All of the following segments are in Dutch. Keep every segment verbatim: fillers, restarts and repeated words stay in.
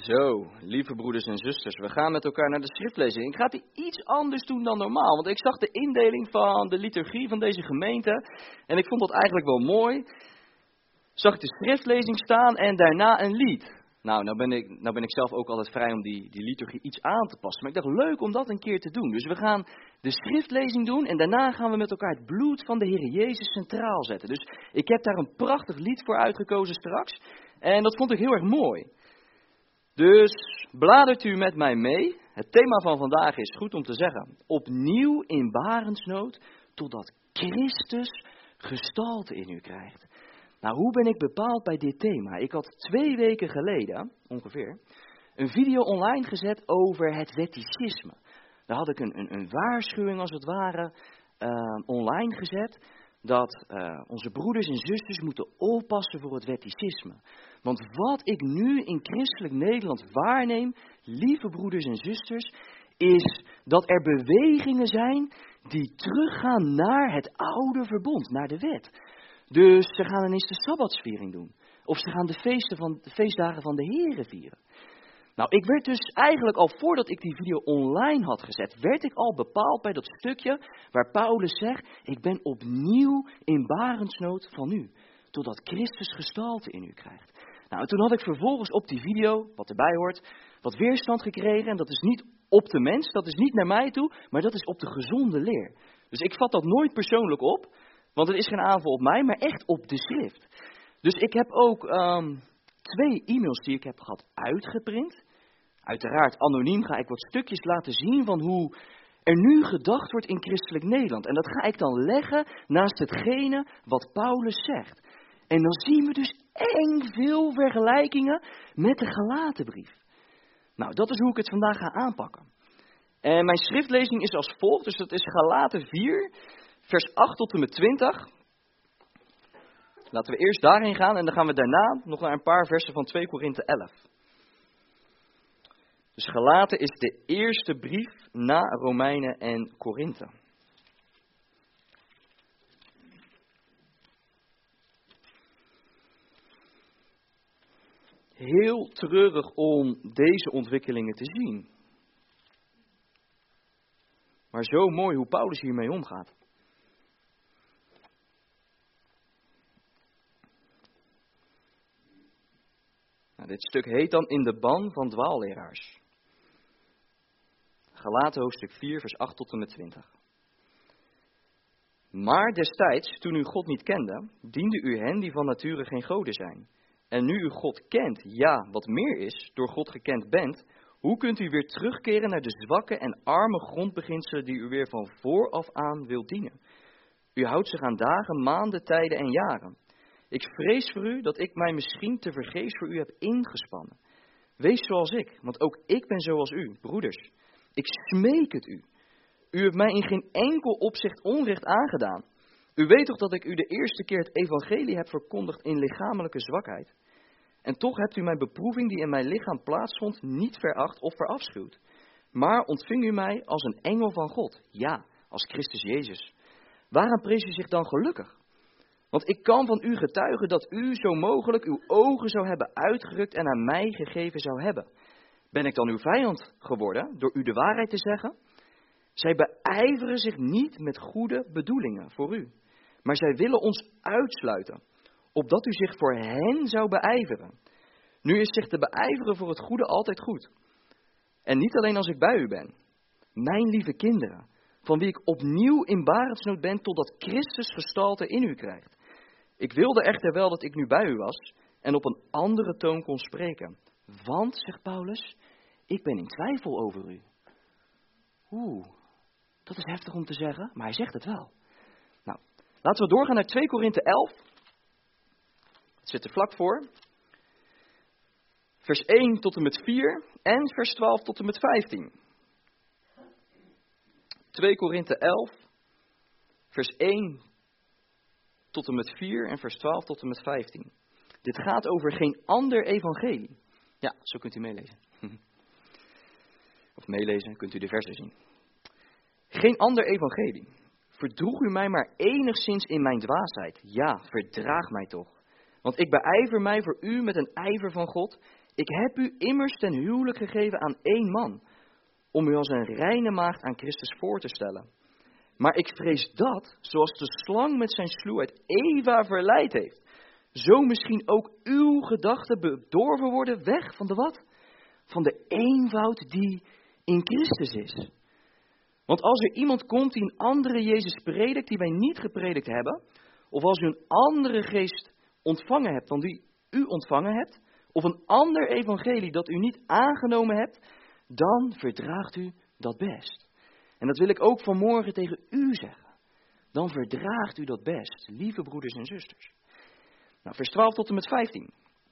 Zo, lieve broeders en zusters, we gaan met elkaar naar de schriftlezing. Ik ga die iets anders doen dan normaal, want ik zag de indeling van de liturgie van deze gemeente en ik vond dat eigenlijk wel mooi. Zag ik de schriftlezing staan en daarna een lied. Nou, nou ben ik, nou ben ik zelf ook altijd vrij om die, die liturgie iets aan te passen. Maar ik dacht, leuk om dat een keer te doen. Dus we gaan de schriftlezing doen en daarna gaan we met elkaar het bloed van de Heer Jezus centraal zetten. Dus ik heb daar een prachtig lied voor uitgekozen straks en dat vond ik heel erg mooi. Dus bladert u met mij mee. Het thema van vandaag is, goed om te zeggen, opnieuw in barensnood, totdat Christus gestalte in u krijgt. Nou, hoe ben ik bepaald bij dit thema? Ik had twee weken geleden, ongeveer, een video online gezet over het wetticisme. Daar had ik een, een, een waarschuwing, als het ware, uh, online gezet, dat uh, onze broeders en zusters moeten oppassen voor het wetticisme. Want wat ik nu in christelijk Nederland waarneem, lieve broeders en zusters, is dat er bewegingen zijn die teruggaan naar het oude verbond, naar de wet. Dus ze gaan ineens de sabbatsviering doen. Of ze gaan de, feesten van, de feestdagen van de Here vieren. Nou, ik werd dus eigenlijk al voordat ik die video online had gezet, werd ik al bepaald bij dat stukje waar Paulus zegt, ik ben opnieuw in barensnood van u, totdat Christus gestalte in u krijgt. Nou, en toen had ik vervolgens op die video, wat erbij hoort, wat weerstand gekregen. En dat is niet op de mens, dat is niet naar mij toe, maar dat is op de gezonde leer. Dus ik vat dat nooit persoonlijk op, want het is geen aanval op mij, maar echt op de schrift. Dus ik heb ook um, twee e-mails die ik heb gehad uitgeprint. Uiteraard anoniem ga ik wat stukjes laten zien van hoe er nu gedacht wordt in christelijk Nederland. En dat ga ik dan leggen naast hetgene wat Paulus zegt. En dan zien we dus eng veel vergelijkingen met de Galatenbrief. Nou, dat is hoe ik het vandaag ga aanpakken. En mijn schriftlezing is als volgt, dus dat is Galaten vier, vers acht tot en met twintig. Laten we eerst daarin gaan en dan gaan we daarna nog naar een paar versen van twee Korinthe elf. Dus Galaten is de eerste brief na Romeinen en Korinthe. Heel treurig om deze ontwikkelingen te zien. Maar zo mooi hoe Paulus hiermee omgaat. Nou, dit stuk heet dan in de ban van dwaalleraars. Galaten hoofdstuk vier, vers acht tot en met twintig. Maar destijds, toen u God niet kende, diende u hen die van nature geen goden zijn. En nu u God kent, ja, wat meer is, door God gekend bent, hoe kunt u weer terugkeren naar de zwakke en arme grondbeginselen die u weer van vooraf aan wilt dienen? U houdt zich aan dagen, maanden, tijden en jaren. Ik vrees voor u dat ik mij misschien tevergeefs voor u heb ingespannen. Wees zoals ik, want ook ik ben zoals u, broeders. Ik smeek het u. U hebt mij in geen enkel opzicht onrecht aangedaan. U weet toch dat ik u de eerste keer het evangelie heb verkondigd in lichamelijke zwakheid. En toch hebt u mijn beproeving die in mijn lichaam plaatsvond niet veracht of verafschuwd. Maar ontving u mij als een engel van God, ja, als Christus Jezus. Waaraan prees u zich dan gelukkig? Want ik kan van u getuigen dat u zo mogelijk uw ogen zou hebben uitgerukt en aan mij gegeven zou hebben. Ben ik dan uw vijand geworden door u de waarheid te zeggen? Zij beijveren zich niet met goede bedoelingen voor u. Maar zij willen ons uitsluiten, opdat u zich voor hen zou beijveren. Nu is zich te beijveren voor het goede altijd goed. En niet alleen als ik bij u ben. Mijn lieve kinderen, van wie ik opnieuw in barensnood ben, totdat Christus gestalte in u krijgt. Ik wilde echter wel dat ik nu bij u was en op een andere toon kon spreken. Want, zegt Paulus, ik ben in twijfel over u. Oeh, dat is heftig om te zeggen, maar hij zegt het wel. Nou, laten we doorgaan naar twee Korinthe elf. Het zit er vlak voor. Vers één tot en met vier en vers twaalf tot en met vijftien. twee Korinthe elf, vers één tot en met vier en vers twaalf tot en met vijftien. Dit gaat over geen ander evangelie. Ja, zo kunt u meelezen. Of meelezen, kunt u de versen zien. Geen ander evangelie. Verdroeg u mij maar enigszins in mijn dwaasheid. Ja, verdraag mij toch. Want ik beijver mij voor u met een ijver van God. Ik heb u immers ten huwelijk gegeven aan één man, om u als een reine maagd aan Christus voor te stellen. Maar ik vrees dat, zoals de slang met zijn sluwheid Eva verleid heeft, zo misschien ook uw gedachten bedorven worden weg van de wat? Van de eenvoud die in Christus is. Want als er iemand komt die een andere Jezus predikt, die wij niet gepredikt hebben, of als u een andere geest ontvangen hebt dan die u ontvangen hebt, of een ander evangelie dat u niet aangenomen hebt, dan verdraagt u dat best. En dat wil ik ook vanmorgen tegen u zeggen. Dan verdraagt u dat best, lieve broeders en zusters. Nou, vers twaalf tot en met vijftien.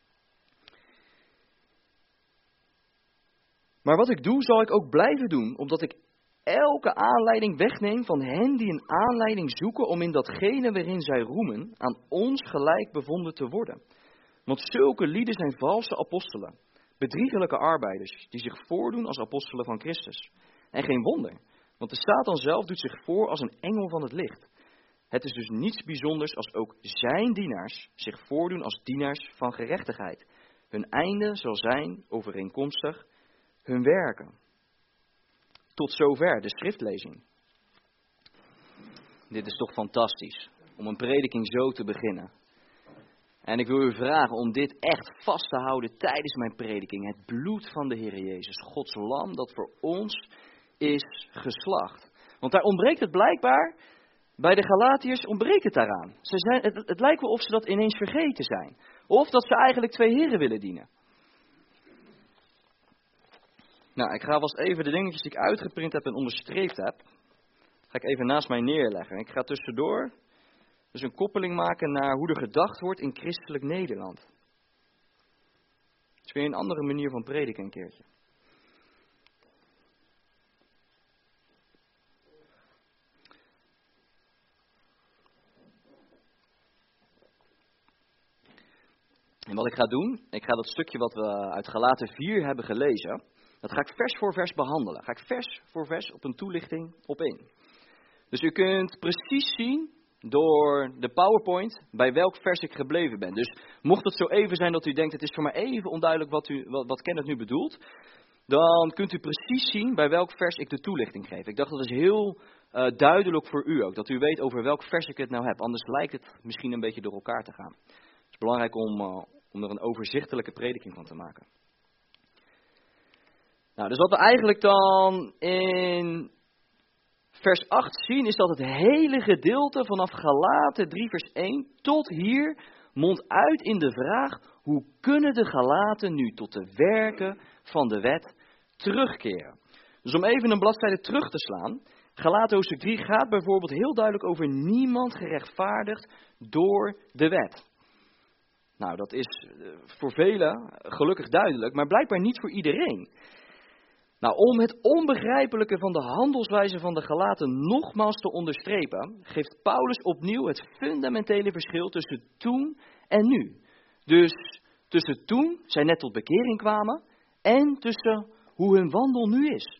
Maar wat ik doe, zal ik ook blijven doen, omdat ik elke aanleiding wegneem van hen die een aanleiding zoeken om in datgene waarin zij roemen, aan ons gelijk bevonden te worden. Want zulke lieden zijn valse apostelen, bedriegelijke arbeiders, die zich voordoen als apostelen van Christus. En geen wonder, want de Satan zelf doet zich voor als een engel van het licht. Het is dus niets bijzonders als ook zijn dienaars zich voordoen als dienaars van gerechtigheid. Hun einde zal zijn overeenkomstig hun werken. Tot zover de schriftlezing. Dit is toch fantastisch, om een prediking zo te beginnen. En ik wil u vragen om dit echt vast te houden tijdens mijn prediking. Het bloed van de Heer Jezus, Gods lam dat voor ons is geslacht. Want daar ontbreekt het blijkbaar, bij de Galatiërs ontbreekt het daaraan. Ze zijn, het, het lijkt wel of ze dat ineens vergeten zijn. Of dat ze eigenlijk twee heren willen dienen. Nou, ik ga vast even de dingetjes die ik uitgeprint heb en onderstreept heb, ga ik even naast mij neerleggen. Ik ga tussendoor dus een koppeling maken naar hoe er gedacht wordt in christelijk Nederland. Het is weer een andere manier van prediken een keertje. En wat ik ga doen, ik ga dat stukje wat we uit Galaten vier hebben gelezen, dat ga ik vers voor vers behandelen. Ga ik vers voor vers op een toelichting op in. Dus u kunt precies zien door de PowerPoint bij welk vers ik gebleven ben. Dus mocht het zo even zijn dat u denkt, het is voor mij even onduidelijk wat, u, wat, wat Kenneth nu bedoelt, dan kunt u precies zien bij welk vers ik de toelichting geef. Ik dacht dat is heel uh, duidelijk voor u ook, dat u weet over welk vers ik het nou heb. Anders lijkt het misschien een beetje door elkaar te gaan. Het is belangrijk om, uh, om er een overzichtelijke prediking van te maken. Nou, dus wat we eigenlijk dan in vers acht zien, is dat het hele gedeelte vanaf Galaten drie vers één tot hier mondt uit in de vraag: hoe kunnen de Galaten nu tot de werken van de wet terugkeren? Dus om even een bladzijde terug te slaan, Galaten hoofdstuk drie gaat bijvoorbeeld heel duidelijk over niemand gerechtvaardigd door de wet. Nou, dat is voor velen gelukkig duidelijk, maar blijkbaar niet voor iedereen. Nou, om het onbegrijpelijke van de handelswijze van de Galaten nogmaals te onderstrepen, geeft Paulus opnieuw het fundamentele verschil tussen toen en nu. Dus tussen toen zij net tot bekering kwamen en tussen hoe hun wandel nu is.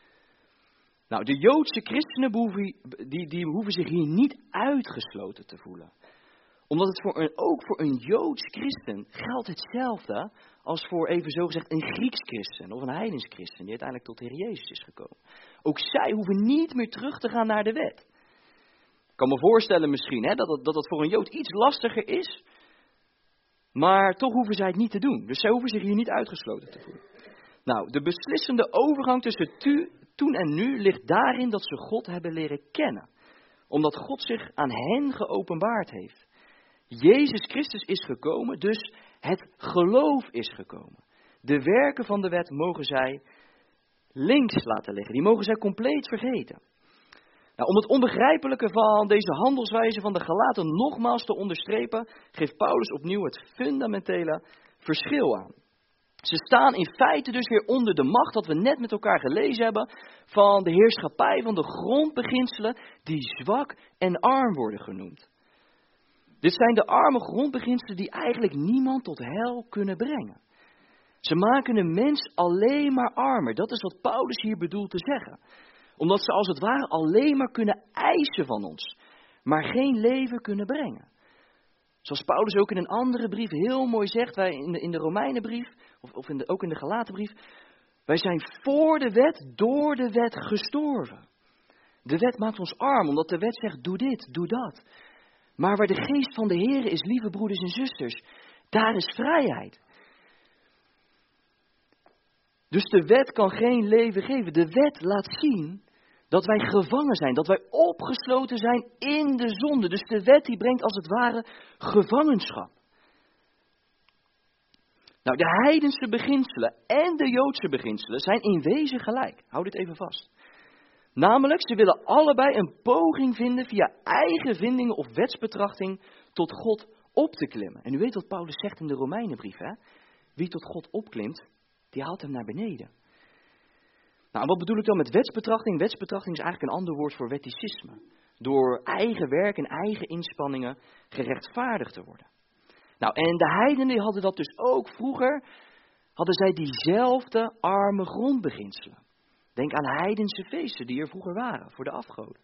Nou, de Joodse christenen behoeven, die, die hoeven zich hier niet uitgesloten te voelen. Omdat het voor een, ook voor een Joods christen geldt hetzelfde als voor even zogezegd een Grieks christen of een heidens christen die uiteindelijk tot de Heer Jezus is gekomen. Ook zij hoeven niet meer terug te gaan naar de wet. Ik kan me voorstellen misschien hè, dat, dat, dat het voor een Jood iets lastiger is, maar toch hoeven zij het niet te doen. Dus zij hoeven zich hier niet uitgesloten te voelen. Nou, de beslissende overgang tussen tu, toen en nu ligt daarin dat ze God hebben leren kennen. Omdat God zich aan hen geopenbaard heeft. Jezus Christus is gekomen, dus het geloof is gekomen. De werken van de wet mogen zij links laten liggen. Die mogen zij compleet vergeten. Nou, om het onbegrijpelijke van deze handelswijze van de Galaten nogmaals te onderstrepen, geeft Paulus opnieuw het fundamentele verschil aan. Ze staan in feite dus weer onder de macht, wat we net met elkaar gelezen hebben, van de heerschappij van de grondbeginselen die zwak en arm worden genoemd. Dit zijn de arme grondbeginselen die eigenlijk niemand tot hel kunnen brengen. Ze maken een mens alleen maar armer. Dat is wat Paulus hier bedoelt te zeggen. Omdat ze als het ware alleen maar kunnen eisen van ons, maar geen leven kunnen brengen. Zoals Paulus ook in een andere brief heel mooi zegt, wij in de, in de Romeinenbrief, of, of in de, ook in de Galatenbrief, wij zijn voor de wet, door de wet gestorven. De wet maakt ons arm, omdat de wet zegt, doe dit, doe dat. Maar waar de geest van de Heer is, lieve broeders en zusters, daar is vrijheid. Dus de wet kan geen leven geven. De wet laat zien dat wij gevangen zijn, dat wij opgesloten zijn in de zonde. Dus de wet die brengt als het ware gevangenschap. Nou, de heidense beginselen en de Joodse beginselen zijn in wezen gelijk. Hou dit even vast. Namelijk, ze willen allebei een poging vinden via eigen vindingen of wetsbetrachting tot God op te klimmen. En u weet wat Paulus zegt in de Romeinenbrief, hè? Wie tot God opklimt, die haalt hem naar beneden. Nou, wat bedoel ik dan met wetsbetrachting? Wetsbetrachting is eigenlijk een ander woord voor wetticisme. Door eigen werk en eigen inspanningen gerechtvaardigd te worden. Nou, en de heidenen die hadden dat dus ook vroeger, hadden zij diezelfde arme grondbeginselen. Denk aan heidense feesten die er vroeger waren voor de afgoden.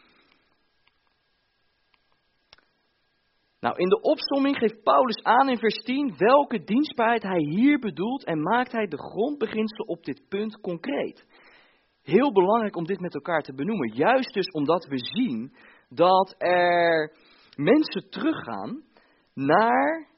Nou, in de opsomming geeft Paulus aan in vers tien welke dienstbaarheid hij hier bedoelt en maakt hij de grondbeginselen op dit punt concreet. Heel belangrijk om dit met elkaar te benoemen, juist dus omdat we zien dat er mensen teruggaan naar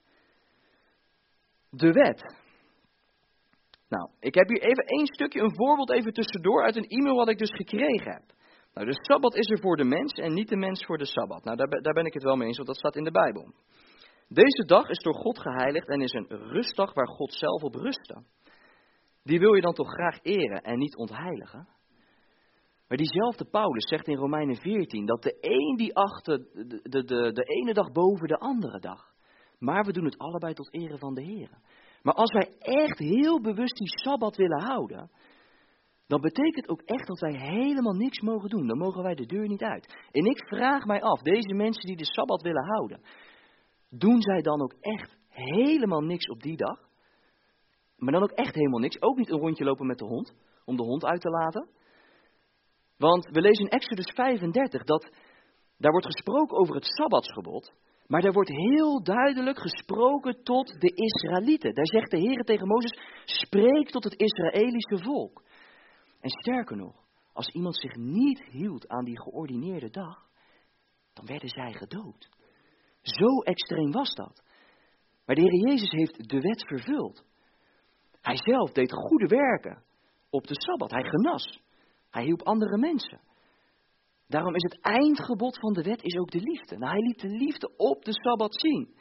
de wet. Nou, ik heb hier even één stukje, een voorbeeld even tussendoor uit een e-mail wat ik dus gekregen heb. Nou, de Sabbat is er voor de mens en niet de mens voor de Sabbat. Nou, daar, daar ben ik het wel mee eens, want dat staat in de Bijbel. Deze dag is door God geheiligd en is een rustdag waar God zelf op rustte. Die wil je dan toch graag eren en niet ontheiligen? Maar diezelfde Paulus zegt in Romeinen veertien dat de een die acht de, de, de, de ene dag boven de andere dag. Maar we doen het allebei tot ere van de Heer. Maar als wij echt heel bewust die Sabbat willen houden, dan betekent ook echt dat wij helemaal niks mogen doen. Dan mogen wij de deur niet uit. En ik vraag mij af, deze mensen die de Sabbat willen houden, doen zij dan ook echt helemaal niks op die dag? Maar dan ook echt helemaal niks. Ook niet een rondje lopen met de hond, om de hond uit te laten. Want we lezen in Exodus vijfendertig dat daar wordt gesproken over het Sabbatsgebod. Maar daar wordt heel duidelijk gesproken tot de Israëlieten. Daar zegt de Heer tegen Mozes, spreek tot het Israëlische volk. En sterker nog, als iemand zich niet hield aan die geordineerde dag, dan werden zij gedood. Zo extreem was dat. Maar de Heer Jezus heeft de wet vervuld. Hij zelf deed goede werken op de Sabbat. Hij genas. Hij hielp andere mensen. Daarom is het eindgebod van de wet is ook de liefde. Nou, hij liet de liefde op de Sabbat zien.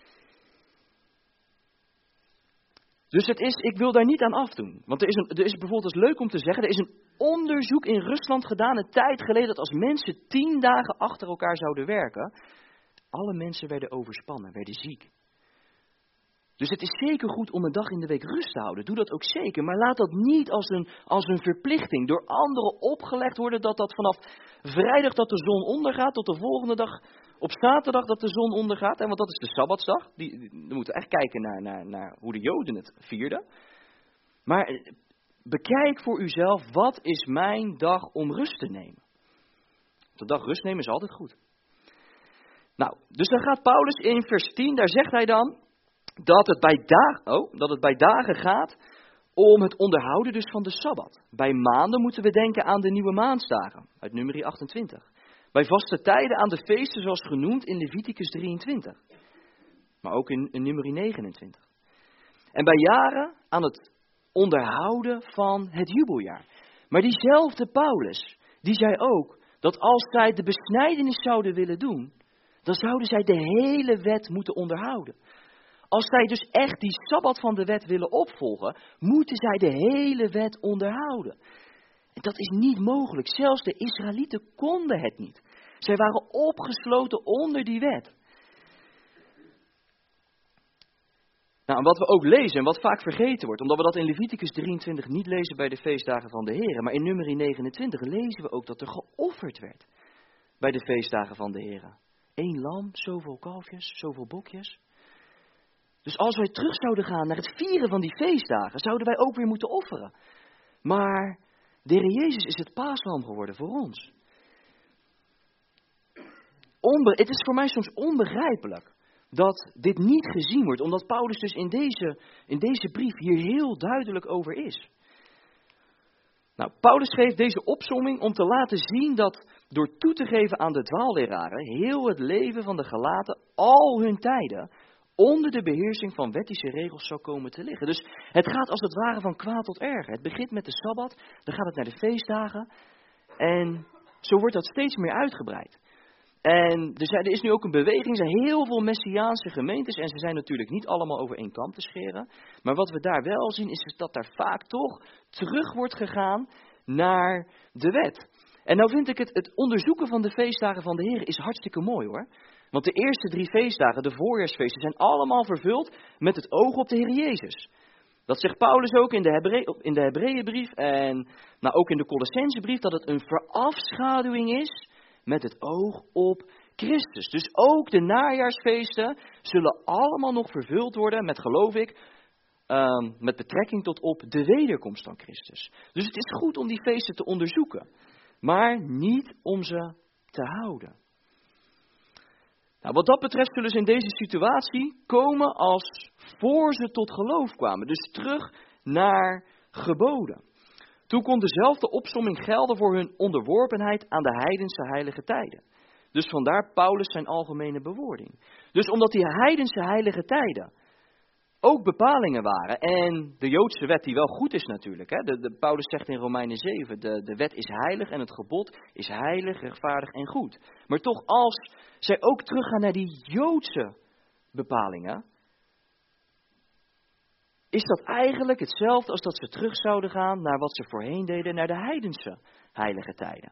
Dus het is, ik wil daar niet aan afdoen. Want er is, een, er is bijvoorbeeld, dat is leuk om te zeggen, er is een onderzoek in Rusland gedaan een tijd geleden dat als mensen tien dagen achter elkaar zouden werken, alle mensen werden overspannen, werden ziek. Dus het is zeker goed om een dag in de week rust te houden. Doe dat ook zeker. Maar laat dat niet als een, als een verplichting door anderen opgelegd worden. Dat dat vanaf vrijdag dat de zon ondergaat tot de volgende dag op zaterdag dat de zon ondergaat. En want dat is de Sabbatsdag. Die, die, we moeten echt kijken naar, naar, naar hoe de Joden het vierden. Maar bekijk voor uzelf, wat is mijn dag om rust te nemen? De dag rust nemen is altijd goed. Nou, dus dan gaat Paulus in vers tien, daar zegt hij dan dat het bij dagen, oh, dat het bij dagen gaat om het onderhouden dus van de Sabbat. Bij maanden moeten we denken aan de nieuwe maandsdagen, uit Numeri achtentwintig. Bij vaste tijden aan de feesten zoals genoemd in Leviticus drieëntwintig. Maar ook in, in Numeri negenentwintig. En bij jaren aan het onderhouden van het jubeljaar. Maar diezelfde Paulus, die zei ook dat als zij de besnijdenis zouden willen doen, dan zouden zij de hele wet moeten onderhouden. Als zij dus echt die Sabbat van de wet willen opvolgen, moeten zij de hele wet onderhouden. En dat is niet mogelijk. Zelfs de Israëlieten konden het niet. Zij waren opgesloten onder die wet. Nou, en wat we ook lezen en wat vaak vergeten wordt, omdat we dat in Leviticus drieëntwintig niet lezen bij de feestdagen van de Heer, maar in Numeri negenentwintig lezen we ook dat er geofferd werd bij de feestdagen van de Heer. Eén lam, zoveel kalfjes, zoveel bokjes. Dus als wij terug zouden gaan naar het vieren van die feestdagen, zouden wij ook weer moeten offeren. Maar de Heer Jezus is het paaslam geworden voor ons. Onbe- het is voor mij soms onbegrijpelijk dat dit niet gezien wordt, omdat Paulus dus in deze, in deze brief hier heel duidelijk over is. Nou, Paulus geeft deze opsomming om te laten zien dat door toe te geven aan de dwaalleraren heel het leven van de Galaten al hun tijden onder de beheersing van wettische regels zou komen te liggen. Dus het gaat als het ware van kwaad tot erger. Het begint met de Sabbat, dan gaat het naar de feestdagen en zo wordt dat steeds meer uitgebreid. En er, zijn, er is nu ook een beweging, er zijn heel veel Messiaanse gemeentes en ze zijn natuurlijk niet allemaal over één kam te scheren. Maar wat we daar wel zien is dat daar vaak toch terug wordt gegaan naar de wet. En nou vind ik het, het onderzoeken van de feestdagen van de Heer is hartstikke mooi hoor. Want de eerste drie feestdagen, de voorjaarsfeesten, zijn allemaal vervuld met het oog op de Heer Jezus. Dat zegt Paulus ook in de, Hebre- in de Hebreeënbrief en nou ook in de Colossensebrief, dat het een verafschaduwing is met het oog op Christus. Dus ook de najaarsfeesten zullen allemaal nog vervuld worden met, geloof ik, um, met betrekking tot op de wederkomst van Christus. Dus het is goed om die feesten te onderzoeken, maar niet om ze te houden. Nou, wat dat betreft zullen ze in deze situatie komen als voor ze tot geloof kwamen. Dus terug naar geboden. Toen kon dezelfde opsomming gelden voor hun onderworpenheid aan de heidense heilige tijden. Dus vandaar Paulus zijn algemene bewoording. Dus omdat die heidense heilige tijden ook bepalingen waren. En de Joodse wet die wel goed is natuurlijk. Hè? De, de, Paulus zegt in Romeinen zeven, de, de wet is heilig en het gebod is heilig, rechtvaardig en goed. Maar toch als zij ook teruggaan naar die Joodse bepalingen, is dat eigenlijk hetzelfde als dat ze terug zouden gaan naar wat ze voorheen deden, naar de heidense heilige tijden.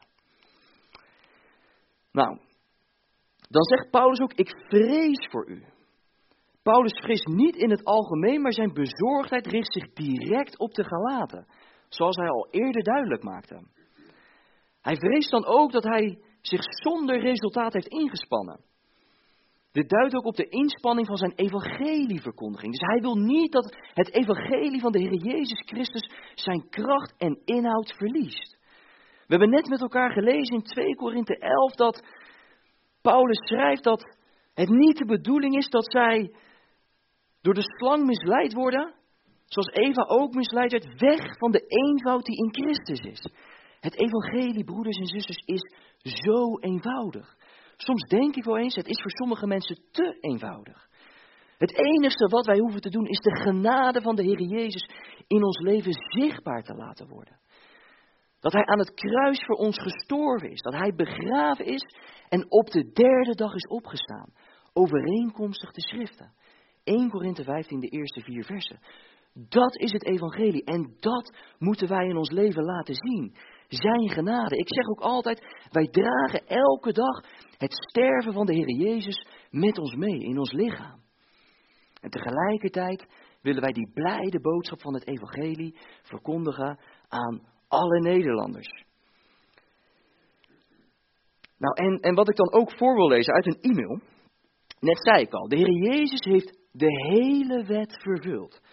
Nou, dan zegt Paulus ook, ik vrees voor u. Paulus vreest niet in het algemeen, maar zijn bezorgdheid richt zich direct op de Galaten, zoals hij al eerder duidelijk maakte. Hij vreest dan ook dat hij zich zonder resultaat heeft ingespannen. Dit duidt ook op de inspanning van zijn evangelieverkondiging. Dus hij wil niet dat het evangelie van de Heer Jezus Christus zijn kracht en inhoud verliest. We hebben net met elkaar gelezen in twee Korinthe elf dat Paulus schrijft dat het niet de bedoeling is dat zij door de slang misleid worden, zoals Eva ook misleid werd, weg van de eenvoud die in Christus is. Het evangelie, broeders en zusters, is zo eenvoudig. Soms denk ik wel eens, het is voor sommige mensen te eenvoudig. Het enige wat wij hoeven te doen is de genade van de Heer Jezus in ons leven zichtbaar te laten worden. Dat Hij aan het kruis voor ons gestorven is, dat Hij begraven is en op de derde dag is opgestaan. Overeenkomstig de schriften. Eerste Korinthe vijftien, de eerste vier versen. Dat is het evangelie en dat moeten wij in ons leven laten zien. Zijn genade. Ik zeg ook altijd, wij dragen elke dag het sterven van de Heer Jezus met ons mee in ons lichaam. En tegelijkertijd willen wij die blijde boodschap van het evangelie verkondigen aan alle Nederlanders. Nou, en, en wat ik dan ook voor wil lezen uit een e-mail. Net zei ik al, de Heer Jezus heeft de hele wet vervuld.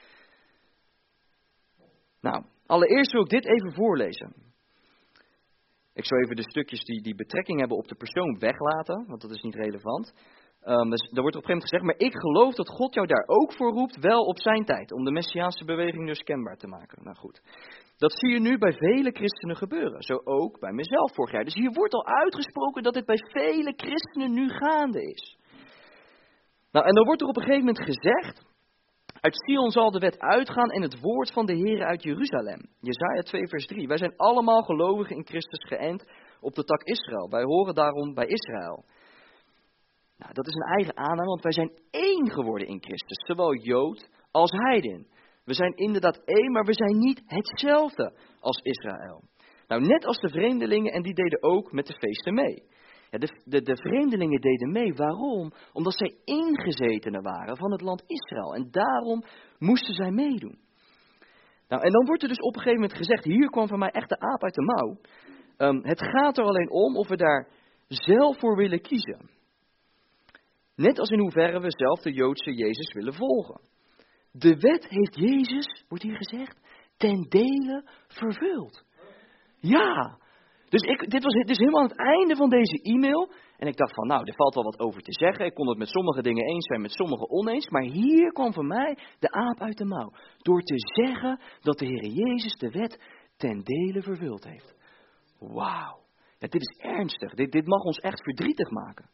Nou, allereerst wil ik dit even voorlezen. Ik zal even de stukjes die, die betrekking hebben op de persoon weglaten, want dat is niet relevant. Um, dus, daar wordt op een gegeven moment gezegd, maar ik geloof dat God jou daar ook voor roept, wel op zijn tijd, om de Messiaanse beweging dus kenbaar te maken. Nou goed, dat zie je nu bij vele christenen gebeuren, zo ook bij mezelf vorig jaar. Dus hier wordt al uitgesproken dat dit bij vele christenen nu gaande is. Nou, en dan wordt er op een gegeven moment gezegd, uit Sion zal de wet uitgaan en het woord van de Heere uit Jeruzalem. Jesaja twee vers drie. Wij zijn allemaal gelovigen in Christus geënt op de tak Israël. Wij horen daarom bij Israël. Nou, dat is een eigen aanname, want wij zijn één geworden in Christus. Zowel Jood als heiden. We zijn inderdaad één, maar we zijn niet hetzelfde als Israël. Nou, net als de vreemdelingen, en die deden ook met de feesten mee. Ja, de, de, de vreemdelingen deden mee. Waarom? Omdat zij ingezetenen waren van het land Israël. En daarom moesten zij meedoen. Nou, en dan wordt er dus op een gegeven moment gezegd, hier kwam van mij echt de aap uit de mouw. Um, het gaat er alleen om of we daar zelf voor willen kiezen. Net als in hoeverre we zelf de Joodse Jezus willen volgen. De wet heeft Jezus, wordt hier gezegd, ten dele vervuld. Ja, Dus ik, dit was dit is helemaal aan het einde van deze e-mail. En ik dacht van, nou, er valt wel wat over te zeggen. Ik kon het met sommige dingen eens zijn, met sommige oneens. Maar hier kwam voor mij de aap uit de mouw. Door te zeggen dat de Heer Jezus de wet ten dele vervuld heeft. Wauw. Ja, dit is ernstig. Dit, dit mag ons echt verdrietig maken.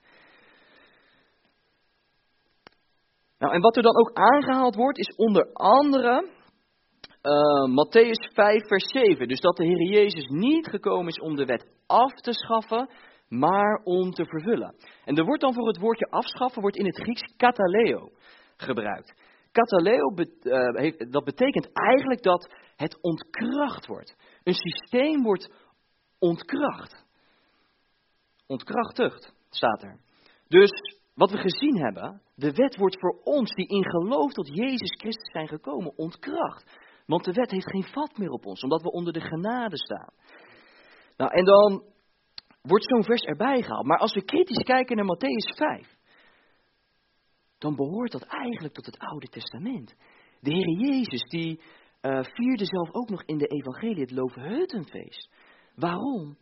Nou, en wat er dan ook aangehaald wordt, is onder andere uh, Mattheüs vijf vers zeven. Dus dat de Heer Jezus niet gekomen is om de wet af te schaffen, maar om te vervullen. En er wordt dan voor het woordje afschaffen, wordt in het Grieks kataleo gebruikt. Kataleo, uh, heeft, dat betekent eigenlijk dat het ontkracht wordt. Een systeem wordt ontkracht. Ontkrachtigd, staat er. Dus wat we gezien hebben, de wet wordt voor ons die in geloof tot Jezus Christus zijn gekomen ontkracht. Want de wet heeft geen vat meer op ons, omdat we onder de genade staan. Nou, en dan wordt zo'n vers erbij gehaald. Maar als we kritisch kijken naar Mattheüs vijf, dan behoort dat eigenlijk tot het Oude Testament. De Heer Jezus, die uh, vierde zelf ook nog in de evangelie het Loofhuttenfeest. Waarom?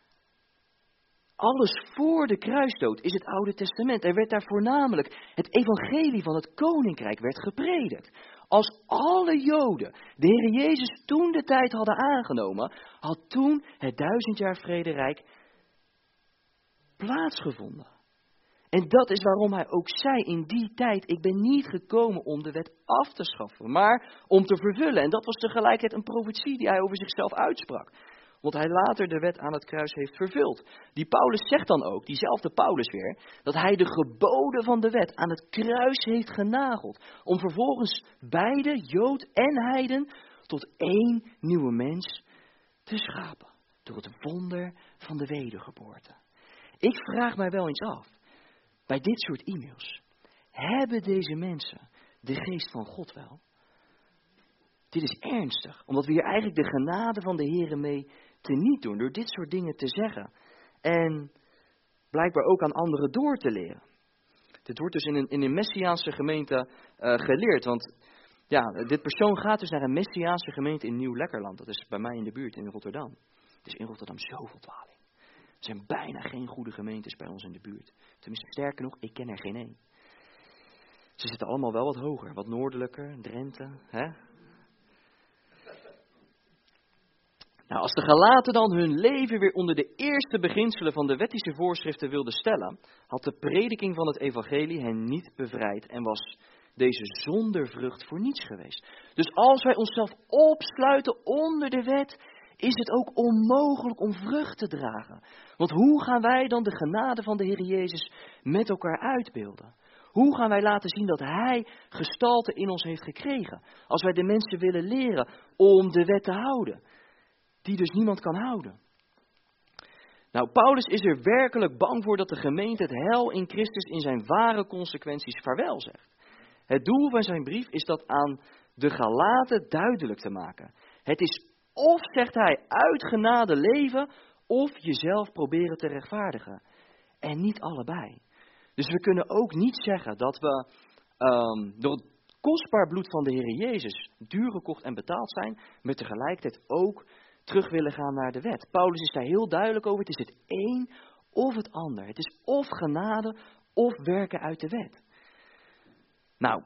Alles voor de kruisdood is het Oude Testament. Er werd daar voornamelijk het evangelie van het koninkrijk werd gepredikt. Als alle Joden de Heer Jezus toen de tijd hadden aangenomen, had toen het duizend jaar vrederijk plaatsgevonden. En dat is waarom hij ook zei in die tijd, ik ben niet gekomen om de wet af te schaffen, maar om te vervullen. En dat was tegelijkertijd een profetie die hij over zichzelf uitsprak. Want hij later de wet aan het kruis heeft vervuld. Die Paulus zegt dan ook, diezelfde Paulus weer, dat hij de geboden van de wet aan het kruis heeft genageld. Om vervolgens beide, Jood en heiden, tot één nieuwe mens te schapen. Door het wonder van de wedergeboorte. Ik vraag mij wel eens af, bij dit soort e-mails, hebben deze mensen de geest van God wel? Dit is ernstig, omdat we hier eigenlijk de genade van de Heere mee teniet doen, door dit soort dingen te zeggen. En blijkbaar ook aan anderen door te leren. Dit wordt dus in een, in een Messiaanse gemeente uh, geleerd, want ja, dit persoon gaat dus naar een Messiaanse gemeente in Nieuw-Lekkerland. Dat is bij mij in de buurt, in Rotterdam. Het is in Rotterdam zoveel dwaling. Er zijn bijna geen goede gemeentes bij ons in de buurt. Tenminste, sterker nog, ik ken er geen één. Ze zitten allemaal wel wat hoger, wat noordelijker, Drenthe, hè? Nou, als de Galaten dan hun leven weer onder de eerste beginselen van de wettische voorschriften wilden stellen, had de prediking van het evangelie hen niet bevrijd en was deze zonder vrucht voor niets geweest. Dus als wij onszelf opsluiten onder de wet, is het ook onmogelijk om vrucht te dragen. Want hoe gaan wij dan de genade van de Heer Jezus met elkaar uitbeelden? Hoe gaan wij laten zien dat Hij gestalte in ons heeft gekregen? Als wij de mensen willen leren om de wet te houden, die dus niemand kan houden. Nou, Paulus is er werkelijk bang voor dat de gemeente het heil in Christus in zijn ware consequenties vaarwel zegt. Het doel van zijn brief is dat aan de Galaten duidelijk te maken. Het is of, zegt hij, uit genade leven, of jezelf proberen te rechtvaardigen. En niet allebei. Dus we kunnen ook niet zeggen dat we um, door het kostbaar bloed van de Heer Jezus duur gekocht en betaald zijn, maar tegelijkertijd ook terug willen gaan naar de wet. Paulus is daar heel duidelijk over. Het is het een of het ander. Het is of genade of werken uit de wet. Nou,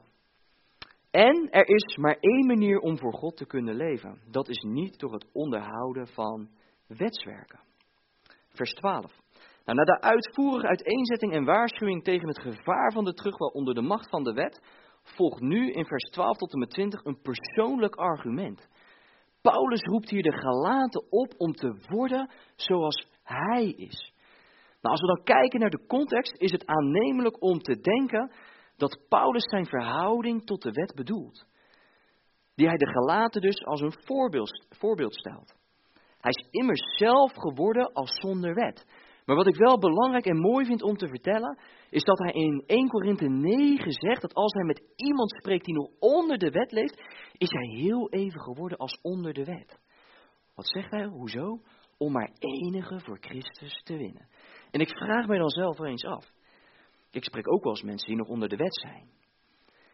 en er is maar één manier om voor God te kunnen leven. Dat is niet door het onderhouden van wetswerken. Vers twaalf. Nou, na de uitvoerige uiteenzetting en waarschuwing tegen het gevaar van de terugval onder de macht van de wet, volgt nu in vers twaalf tot en met twintig een persoonlijk argument. Paulus roept hier de Galaten op om te worden zoals hij is. Nou, als we dan kijken naar de context, is het aannemelijk om te denken dat Paulus zijn verhouding tot de wet bedoelt. Die hij de Galaten dus als een voorbeeld, voorbeeld stelt. Hij is immers zelf geworden als zonder wet. Maar wat ik wel belangrijk en mooi vind om te vertellen, is dat hij in eerste Korinthe negen zegt dat als hij met iemand spreekt die nog onder de wet leeft, is hij heel even geworden als onder de wet. Wat zegt hij? Hoezo? Om maar enige voor Christus te winnen. En ik vraag mij dan zelf wel eens af. Ik spreek ook wel eens mensen die nog onder de wet zijn.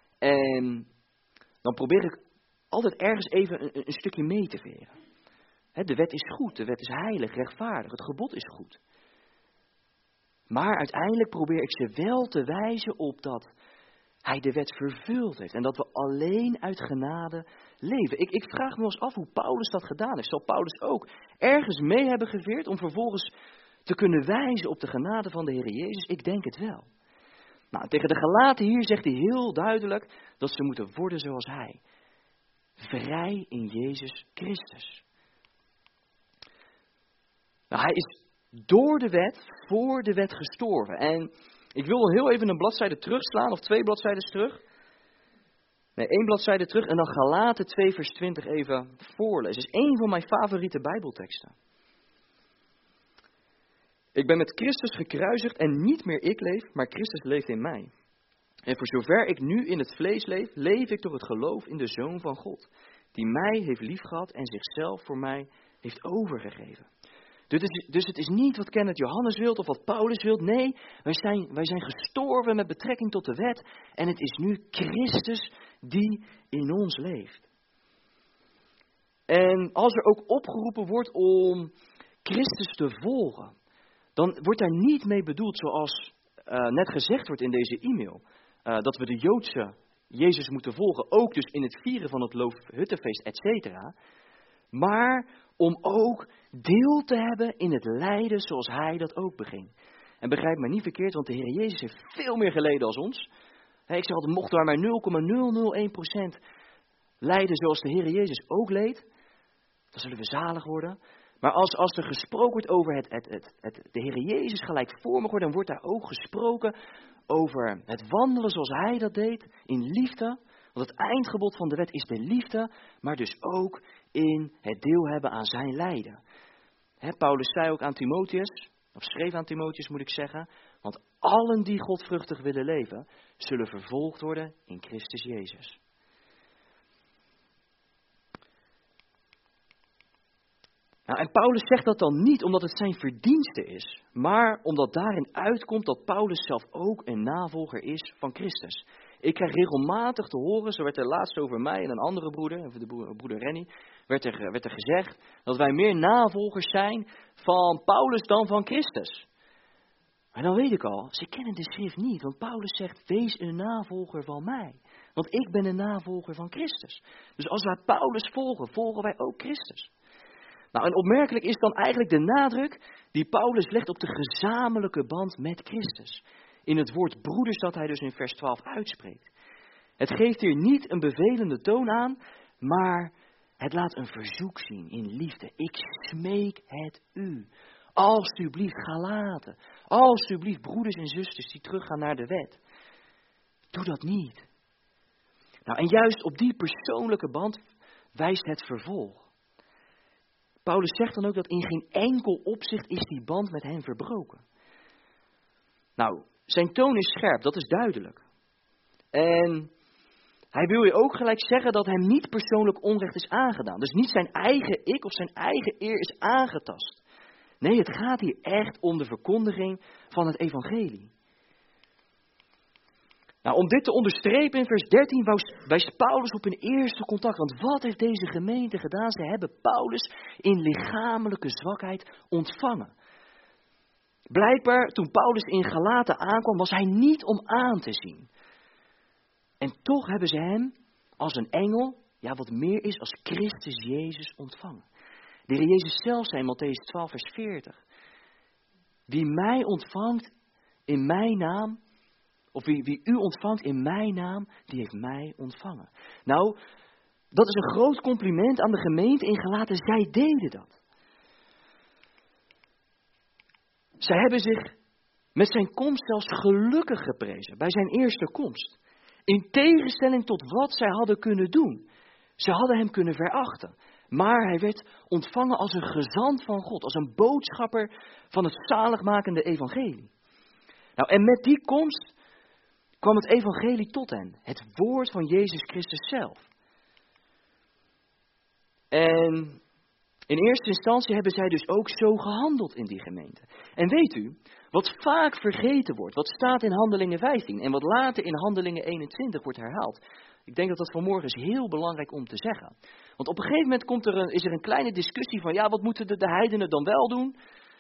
En dan probeer ik altijd ergens even een, een stukje mee te veren. De wet is goed, de wet is heilig, rechtvaardig, het gebod is goed. Maar uiteindelijk probeer ik ze wel te wijzen op dat hij de wet vervuld heeft. En dat we alleen uit genade leven. Ik, ik vraag me wel eens af hoe Paulus dat gedaan heeft. Zal Paulus ook ergens mee hebben geveerd om vervolgens te kunnen wijzen op de genade van de Heer Jezus? Ik denk het wel. Nou, tegen de Galaten hier zegt hij heel duidelijk dat ze moeten worden zoals hij. Vrij in Jezus Christus. Nou, hij is door de wet, voor de wet gestorven. En ik wil wel heel even een bladzijde terugslaan, of twee bladzijden terug. Nee, één bladzijde terug en dan Galaten twee vers twintig even voorlezen. Het is één van mijn favoriete Bijbelteksten. Ik ben met Christus gekruisigd en niet meer ik leef, maar Christus leeft in mij. En voor zover ik nu in het vlees leef, leef ik door het geloof in de Zoon van God, die mij heeft liefgehad en zichzelf voor mij heeft overgegeven. Dus, dus het is niet wat Kenneth Johannes wil of wat Paulus wil. Nee, wij zijn, wij zijn gestorven met betrekking tot de wet. En het is nu Christus die in ons leeft. En als er ook opgeroepen wordt om Christus te volgen, dan wordt daar niet mee bedoeld zoals uh, net gezegd wordt in deze e-mail. Uh, dat we de Joodse Jezus moeten volgen, ook dus in het vieren van het Loofhuttenfeest, et cetera. Maar om ook deel te hebben in het lijden zoals hij dat ook beging. En begrijp me niet verkeerd, want de Heer Jezus heeft veel meer geleden als ons. He, ik zeg altijd, mocht er maar nul komma nul nul één procent lijden zoals de Heer Jezus ook leed, dan zullen we zalig worden. Maar als, als er gesproken wordt over het, het, het, het, de Heer Jezus gelijkvormig worden, dan wordt daar ook gesproken over het wandelen zoals hij dat deed, in liefde. Want het eindgebod van de wet is de liefde, maar dus ook in het deel hebben aan zijn lijden. He, Paulus zei ook aan Timotheus, of schreef aan Timotheus moet ik zeggen, want allen die godvruchtig willen leven, zullen vervolgd worden in Christus Jezus. Nou, en Paulus zegt dat dan niet omdat het zijn verdienste is, maar omdat daarin uitkomt dat Paulus zelf ook een navolger is van Christus. Ik krijg regelmatig te horen, zo werd er laatst over mij en een andere broeder, de broeder Rennie, werd er, werd er gezegd dat wij meer navolgers zijn van Paulus dan van Christus. Maar dan weet ik al, ze kennen de schrift niet, want Paulus zegt, wees een navolger van mij. Want ik ben een navolger van Christus. Dus als wij Paulus volgen, volgen wij ook Christus. Nou, en opmerkelijk is dan eigenlijk de nadruk die Paulus legt op de gezamenlijke band met Christus. In het woord broeders dat hij dus in vers twaalf uitspreekt. Het geeft hier niet een bevelende toon aan, maar het laat een verzoek zien in liefde. Ik smeek het u. Alsjeblieft Galaten. Alsjeblieft broeders en zusters die teruggaan naar de wet. Doe dat niet. Nou, en juist op die persoonlijke band wijst het vervolg. Paulus zegt dan ook dat in geen enkel opzicht is die band met hen verbroken. Nou, zijn toon is scherp, dat is duidelijk. En hij wil je ook gelijk zeggen dat hem niet persoonlijk onrecht is aangedaan. Dus niet zijn eigen ik of zijn eigen eer is aangetast. Nee, het gaat hier echt om de verkondiging van het evangelie. Nou, om dit te onderstrepen in vers dertien wijst Paulus op een eerste contact. Want wat heeft deze gemeente gedaan? Ze hebben Paulus in lichamelijke zwakheid ontvangen. Blijkbaar, toen Paulus in Galaten aankwam, was hij niet om aan te zien. En toch hebben ze hem als een engel, ja wat meer is, als Christus Jezus ontvangen. De Heer Jezus zelf zei in Mattheüs twaalf vers veertig. Wie mij ontvangt in mijn naam, of wie, wie u ontvangt in mijn naam, die heeft mij ontvangen. Nou, dat is een groot compliment aan de gemeente in Galaten. Zij deden dat. Zij hebben zich met zijn komst zelfs gelukkig geprezen bij zijn eerste komst. In tegenstelling tot wat zij hadden kunnen doen. Ze hadden hem kunnen verachten. Maar hij werd ontvangen als een gezant van God. Als een boodschapper van het zaligmakende evangelie. Nou, en met die komst kwam het evangelie tot hen. Het woord van Jezus Christus zelf. En In eerste instantie hebben zij dus ook zo gehandeld in die gemeente. En weet u, wat vaak vergeten wordt, wat staat in Handelingen vijftien en wat later in Handelingen eenentwintig wordt herhaald. Ik denk dat dat vanmorgen is heel belangrijk om te zeggen. Want op een gegeven moment komt er een, is er een kleine discussie van, ja, wat moeten de, de heidenen dan wel doen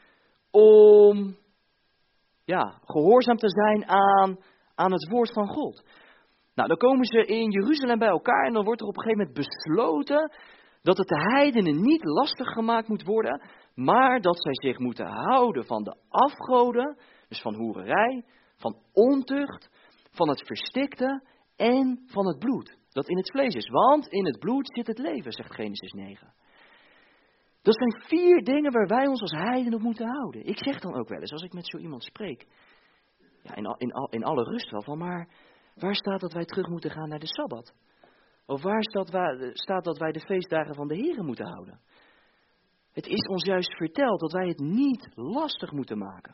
om ja, gehoorzaam te zijn aan, aan het woord van God. Nou, dan komen ze in Jeruzalem bij elkaar en dan wordt er op een gegeven moment besloten dat het de heidenen niet lastig gemaakt moet worden, maar dat zij zich moeten houden van de afgoden, dus van hoererij, van ontucht, van het verstikte en van het bloed, dat in het vlees is. Want in het bloed zit het leven, zegt Genesis negen. Dat zijn vier dingen waar wij ons als heidenen op moeten houden. Ik zeg dan ook wel eens, als ik met zo iemand spreek, ja, in, in, in alle rust wel van, maar waar staat dat wij terug moeten gaan naar de Sabbat? Of waar staat, waar staat dat wij de feestdagen van de Here moeten houden? Het is ons juist verteld dat wij het niet lastig moeten maken.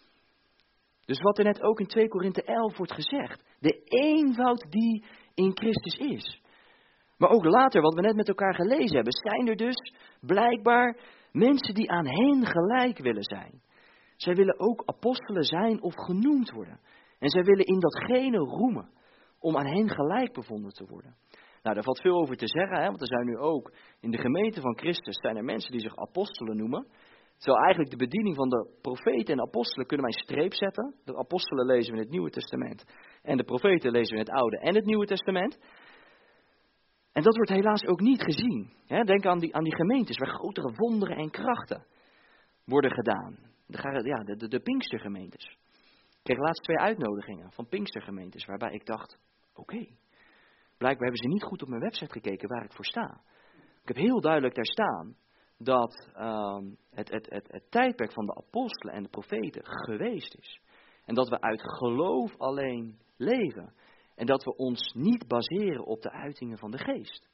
Dus wat er net ook in twee Korinthe elf wordt gezegd. De eenvoud die in Christus is. Maar ook later, wat we net met elkaar gelezen hebben, zijn er dus blijkbaar mensen die aan hen gelijk willen zijn. Zij willen ook apostelen zijn of genoemd worden. En zij willen in datgene roemen om aan hen gelijk bevonden te worden. Nou, daar valt veel over te zeggen, hè, want er zijn nu ook in de gemeente van Christus zijn er mensen die zich apostelen noemen. Terwijl eigenlijk de bediening van de profeten en apostelen kunnen wij een streep zetten. De apostelen lezen we in het Nieuwe Testament en de profeten lezen we in het Oude en het Nieuwe Testament. En dat wordt helaas ook niet gezien. Hè. Denk aan die, aan die gemeentes waar grotere wonderen en krachten worden gedaan. De, ja, de, de, de Pinkstergemeentes. Ik kreeg laatst twee uitnodigingen van Pinkstergemeentes waarbij ik dacht, oké. Okay, blijkbaar hebben ze niet goed op mijn website gekeken waar ik voor sta. Ik heb heel duidelijk daar staan dat um, het, het, het, het tijdperk van de apostelen en de profeten geweest is. En dat we uit geloof alleen leven. En dat we ons niet baseren op de uitingen van de geest.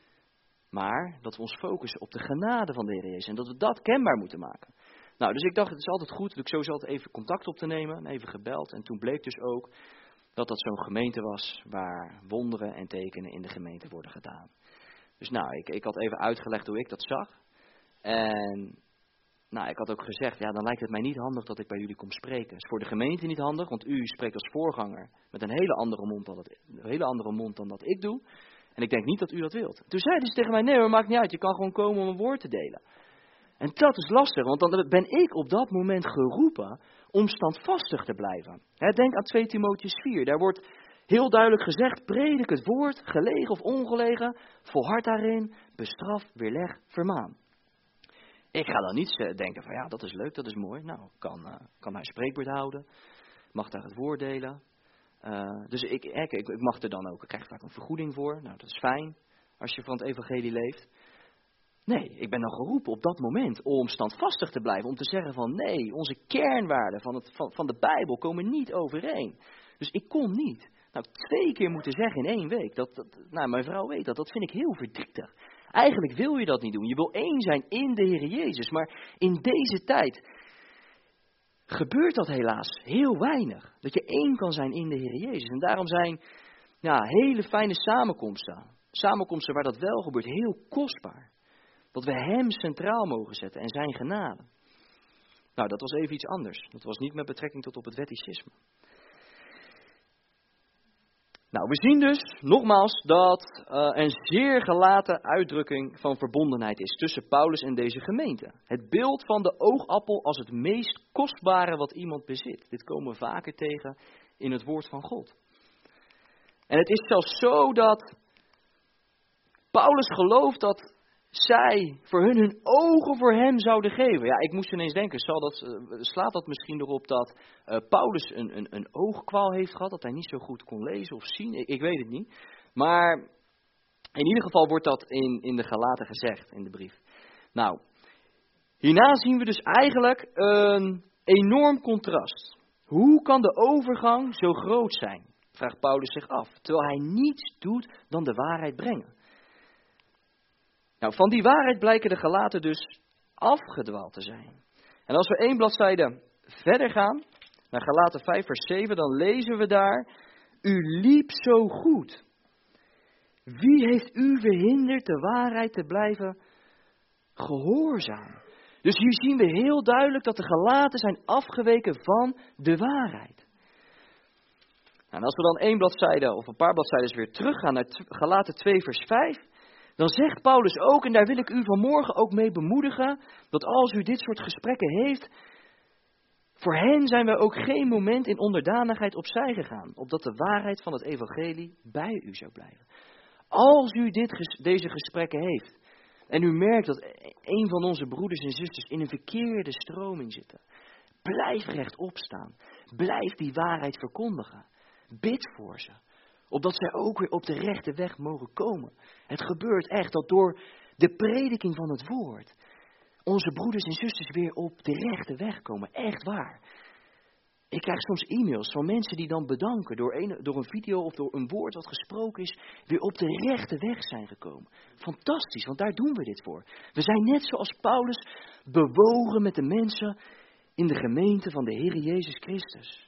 Maar dat we ons focussen op de genade van de Heer Jezus. En dat we dat kenbaar moeten maken. Nou, dus ik dacht, het is altijd goed dat ik sowieso altijd even contact op te nemen. Even gebeld. En toen bleek dus ook dat dat zo'n gemeente was waar wonderen en tekenen in de gemeente worden gedaan. Dus nou, ik, ik had even uitgelegd hoe ik dat zag. En nou, ik had ook gezegd, ja, dan lijkt het mij niet handig dat ik bij jullie kom spreken. Het is voor de gemeente niet handig, want u spreekt als voorganger met een hele andere mond dan dat, een hele andere mond dan dat ik doe. En ik denk niet dat u dat wilt. Toen zeiden ze tegen mij, nee, maar maakt niet uit, je kan gewoon komen om een woord te delen. En dat is lastig, want dan ben ik op dat moment geroepen om standvastig te blijven. He, denk aan twee Timotheüs vier, daar wordt heel duidelijk gezegd, predik het woord, gelegen of ongelegen, volhard daarin, bestraf, weerleg, vermaan. Ik ga dan niet denken van ja, dat is leuk, dat is mooi. Nou, kan, uh, kan hij spreekbeurt houden, mag daar het woord delen. Uh, dus ik, ik, ik, ik mag er dan ook, ik krijg vaak een vergoeding voor. Nou, dat is fijn als je van het evangelie leeft. Nee, ik ben dan geroepen op dat moment om standvastig te blijven. Om te zeggen van nee, onze kernwaarden van, het, van, van de Bijbel komen niet overeen. Dus ik kon niet. Nou, twee keer moeten zeggen in één week. Dat, dat, nou, mijn vrouw weet dat. Dat vind ik heel verdrietig. Eigenlijk wil je dat niet doen. Je wil één zijn in de Heer Jezus. Maar in deze tijd gebeurt dat helaas heel weinig. Dat je één kan zijn in de Heer Jezus. En daarom zijn ja, hele fijne samenkomsten. Samenkomsten waar dat wel gebeurt heel kostbaar. Dat we hem centraal mogen zetten en zijn genade. Nou, dat was even iets anders. Dat was niet met betrekking tot op het wetticisme. Nou, we zien dus, nogmaals, dat uh, een zeer gelaten uitdrukking van verbondenheid is tussen Paulus en deze gemeente. Het beeld van de oogappel als het meest kostbare wat iemand bezit. Dit komen we vaker tegen in het woord van God. En het is zelfs zo dat Paulus gelooft dat zij voor hun hun ogen voor hem zouden geven. Ja, ik moest ineens denken, zal dat, uh, slaat dat misschien erop dat uh, Paulus een, een, een oogkwaal heeft gehad, dat hij niet zo goed kon lezen of zien? Ik, ik weet het niet. Maar in ieder geval wordt dat in, in de Galaten gezegd, in de brief. Nou, hierna zien we dus eigenlijk een enorm contrast. Hoe kan de overgang zo groot zijn? Vraagt Paulus zich af, terwijl hij niets doet dan de waarheid brengen. Nou, van die waarheid blijken de Galaten dus afgedwaald te zijn. En als we één bladzijde verder gaan, naar Galaten vijf vers zeven, dan lezen we daar, u liep zo goed. Wie heeft u verhinderd de waarheid te blijven gehoorzamen. Dus hier zien we heel duidelijk dat de Galaten zijn afgeweken van de waarheid. En als we dan één bladzijde of een paar bladzijden weer teruggaan naar Galaten twee vers vijf, dan zegt Paulus ook, en daar wil ik u vanmorgen ook mee bemoedigen, dat als u dit soort gesprekken heeft, voor hen zijn wij ook geen moment in onderdanigheid opzij gegaan, opdat de waarheid van het evangelie bij u zou blijven. Als u dit, deze gesprekken heeft, en u merkt dat een van onze broeders en zusters in een verkeerde stroming zitten, blijf rechtop staan, blijf die waarheid verkondigen. Bid voor ze, opdat zij ook weer op de rechte weg mogen komen. Het gebeurt echt dat door de prediking van het woord onze broeders en zusters weer op de rechte weg komen. Echt waar. Ik krijg soms e-mails van mensen die dan bedanken door een, door een video of door een woord wat gesproken is, weer op de rechte weg zijn gekomen. Fantastisch, want daar doen we dit voor. We zijn net zoals Paulus bewogen met de mensen in de gemeente van de Heer Jezus Christus.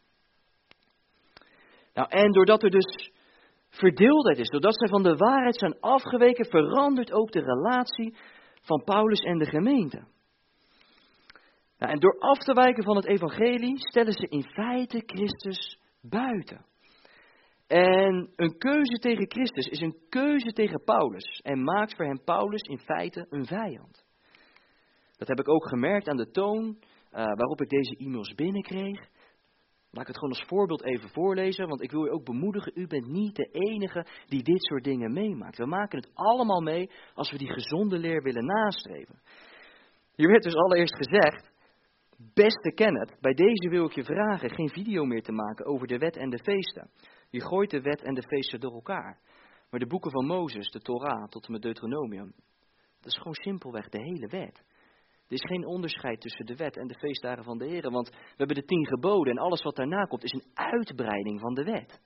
Nou, en doordat er dus verdeeldheid is, doordat zij van de waarheid zijn afgeweken, verandert ook de relatie van Paulus en de gemeente. Nou, en door af te wijken van het evangelie stellen ze in feite Christus buiten. En een keuze tegen Christus is een keuze tegen Paulus en maakt voor hem Paulus in feite een vijand. Dat heb ik ook gemerkt aan de toon uh, waarop ik deze e-mails binnenkreeg. Laat ik het gewoon als voorbeeld even voorlezen, want ik wil u ook bemoedigen, u bent niet de enige die dit soort dingen meemaakt. We maken het allemaal mee als we die gezonde leer willen nastreven. Hier werd dus allereerst gezegd, beste Kenneth, bij deze wil ik je vragen geen video meer te maken over de wet en de feesten. Je gooit de wet en de feesten door elkaar. Maar de boeken van Mozes, de Torah tot en met Deuteronomium, dat is gewoon simpelweg de hele wet. Er is geen onderscheid tussen de wet en de feestdagen van de Heer, want we hebben de tien geboden en alles wat daarna komt is een uitbreiding van de wet.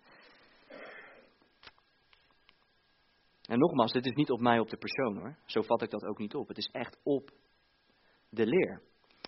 En nogmaals, dit is niet op mij op de persoon hoor, zo vat ik dat ook niet op. Het is echt op de leer.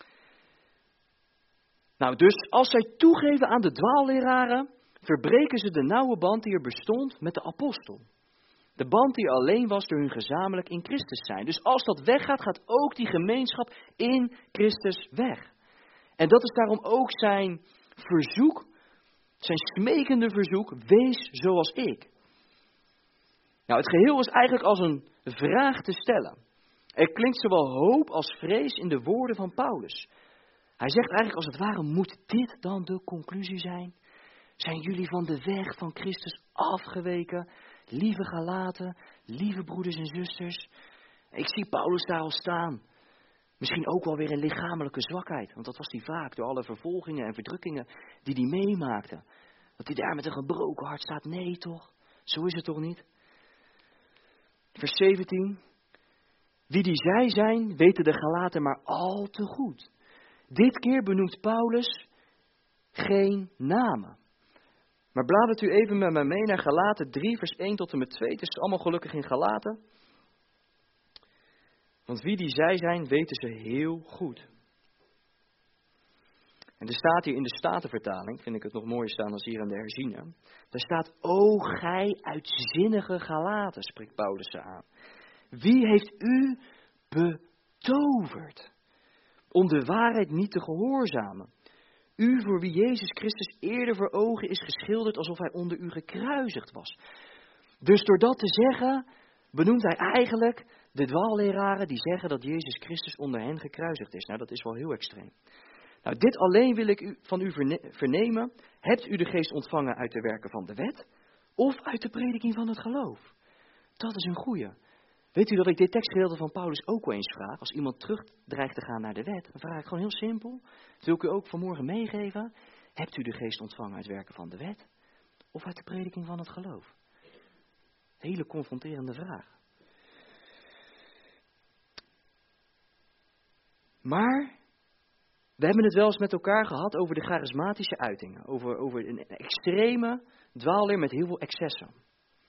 Nou, dus als zij toegeven aan de dwaalleraren, verbreken ze de nauwe band die er bestond met de apostel. De band die alleen was door hun gezamenlijk in Christus zijn. Dus als dat weggaat, gaat ook die gemeenschap in Christus weg. En dat is daarom ook zijn verzoek, zijn smekende verzoek, wees zoals ik. Nou, het geheel is eigenlijk als een vraag te stellen. Er klinkt zowel hoop als vrees in de woorden van Paulus. Hij zegt eigenlijk als het ware, moet dit dan de conclusie zijn? Zijn jullie van de weg van Christus afgeweken? Lieve Galaten, lieve broeders en zusters. Ik zie Paulus daar al staan. Misschien ook wel weer een lichamelijke zwakheid. Want dat was hij vaak door alle vervolgingen en verdrukkingen die hij meemaakte. Dat hij daar met een gebroken hart staat. Nee toch, zo is het toch niet? Vers zeventien. Wie die zij zijn, weten de Galaten maar al te goed. Dit keer benoemt Paulus geen namen. Maar bladert u even met mij mee naar Galaten drie, vers één tot en met twee. Het is allemaal gelukkig in Galaten. Want wie die zij zijn, weten ze heel goed. En er staat hier in de Statenvertaling, vind ik het nog mooier staan als hier aan de herziene. Daar staat, o gij uitzinnige Galaten, spreekt Paulus ze aan. Wie heeft u betoverd om de waarheid niet te gehoorzamen? U voor wie Jezus Christus eerder voor ogen is geschilderd alsof hij onder u gekruisigd was. Dus door dat te zeggen, benoemt hij eigenlijk de dwaalleraren die zeggen dat Jezus Christus onder hen gekruisigd is. Nou, dat is wel heel extreem. Nou, dit alleen wil ik u, van u verne- vernemen. Hebt u de geest ontvangen uit de werken van de wet of uit de prediking van het geloof? Dat is een goeie. Weet u dat ik dit tekstgedeelte van Paulus ook wel eens vraag? Als iemand terug dreigt te gaan naar de wet, dan vraag ik gewoon heel simpel. Dat wil ik u ook vanmorgen meegeven. Hebt u de geest ontvangen uit werken van de wet of uit de prediking van het geloof? Hele confronterende vraag. Maar we hebben het wel eens met elkaar gehad over de charismatische uitingen. Over, over een extreme dwaalleer met heel veel excessen.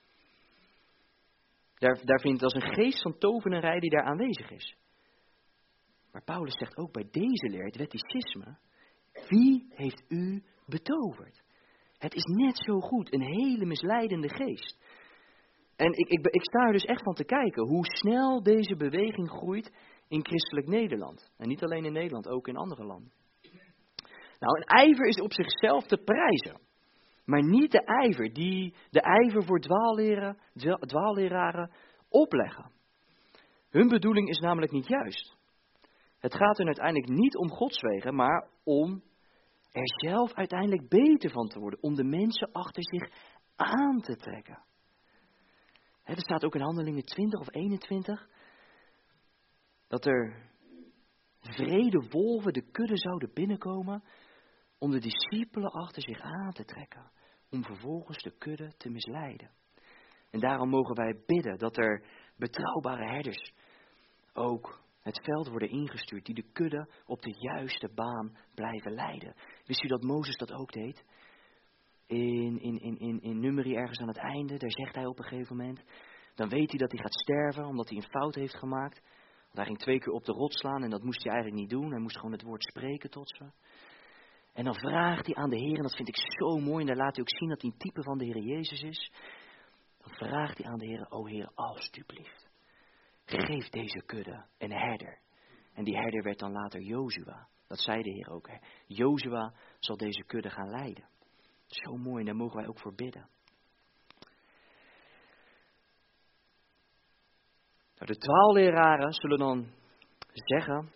Daar, daar vindt als een geest van tovenarij die daar aanwezig is. Maar Paulus zegt ook bij deze leer, het wetticisme, wie heeft u betoverd? Het is net zo goed een hele misleidende geest. En ik, ik, ik sta er dus echt van te kijken hoe snel deze beweging groeit in christelijk Nederland. En niet alleen in Nederland, ook in andere landen. Nou, een ijver is op zichzelf te prijzen. Maar niet de ijver die de ijver voor dwaalleren, dwaalleraren opleggen. Hun bedoeling is namelijk niet juist. Het gaat hun uiteindelijk niet om Gods wegen, maar om er zelf uiteindelijk beter van te worden. Om de mensen achter zich aan te trekken. He, er staat ook in Handelingen twintig of eenentwintig. Dat er vrede wolven de kudde zouden binnenkomen. Om de discipelen achter zich aan te trekken. Om vervolgens de kudde te misleiden. En daarom mogen wij bidden dat er betrouwbare herders ook het veld worden ingestuurd. Die de kudde op de juiste baan blijven leiden. Wist u dat Mozes dat ook deed? In, in, in, in, in Numeri ergens aan het einde, daar zegt hij op een gegeven moment. Dan weet hij dat hij gaat sterven omdat hij een fout heeft gemaakt. Want hij ging twee keer op de rots slaan en dat moest hij eigenlijk niet doen. Hij moest gewoon het woord spreken tot ze. En dan vraagt hij aan de Heer, en dat vind ik zo mooi, en daar laat hij ook zien dat hij een type van de Heer Jezus is. Dan vraagt hij aan de Heer, o Heer, alstublieft, geef deze kudde een herder. En die herder werd dan later Jozua. Dat zei de Heer ook. Hè. Jozua zal deze kudde gaan leiden. Zo mooi, en daar mogen wij ook voor bidden. Nou, de dwaalleraren zullen dan zeggen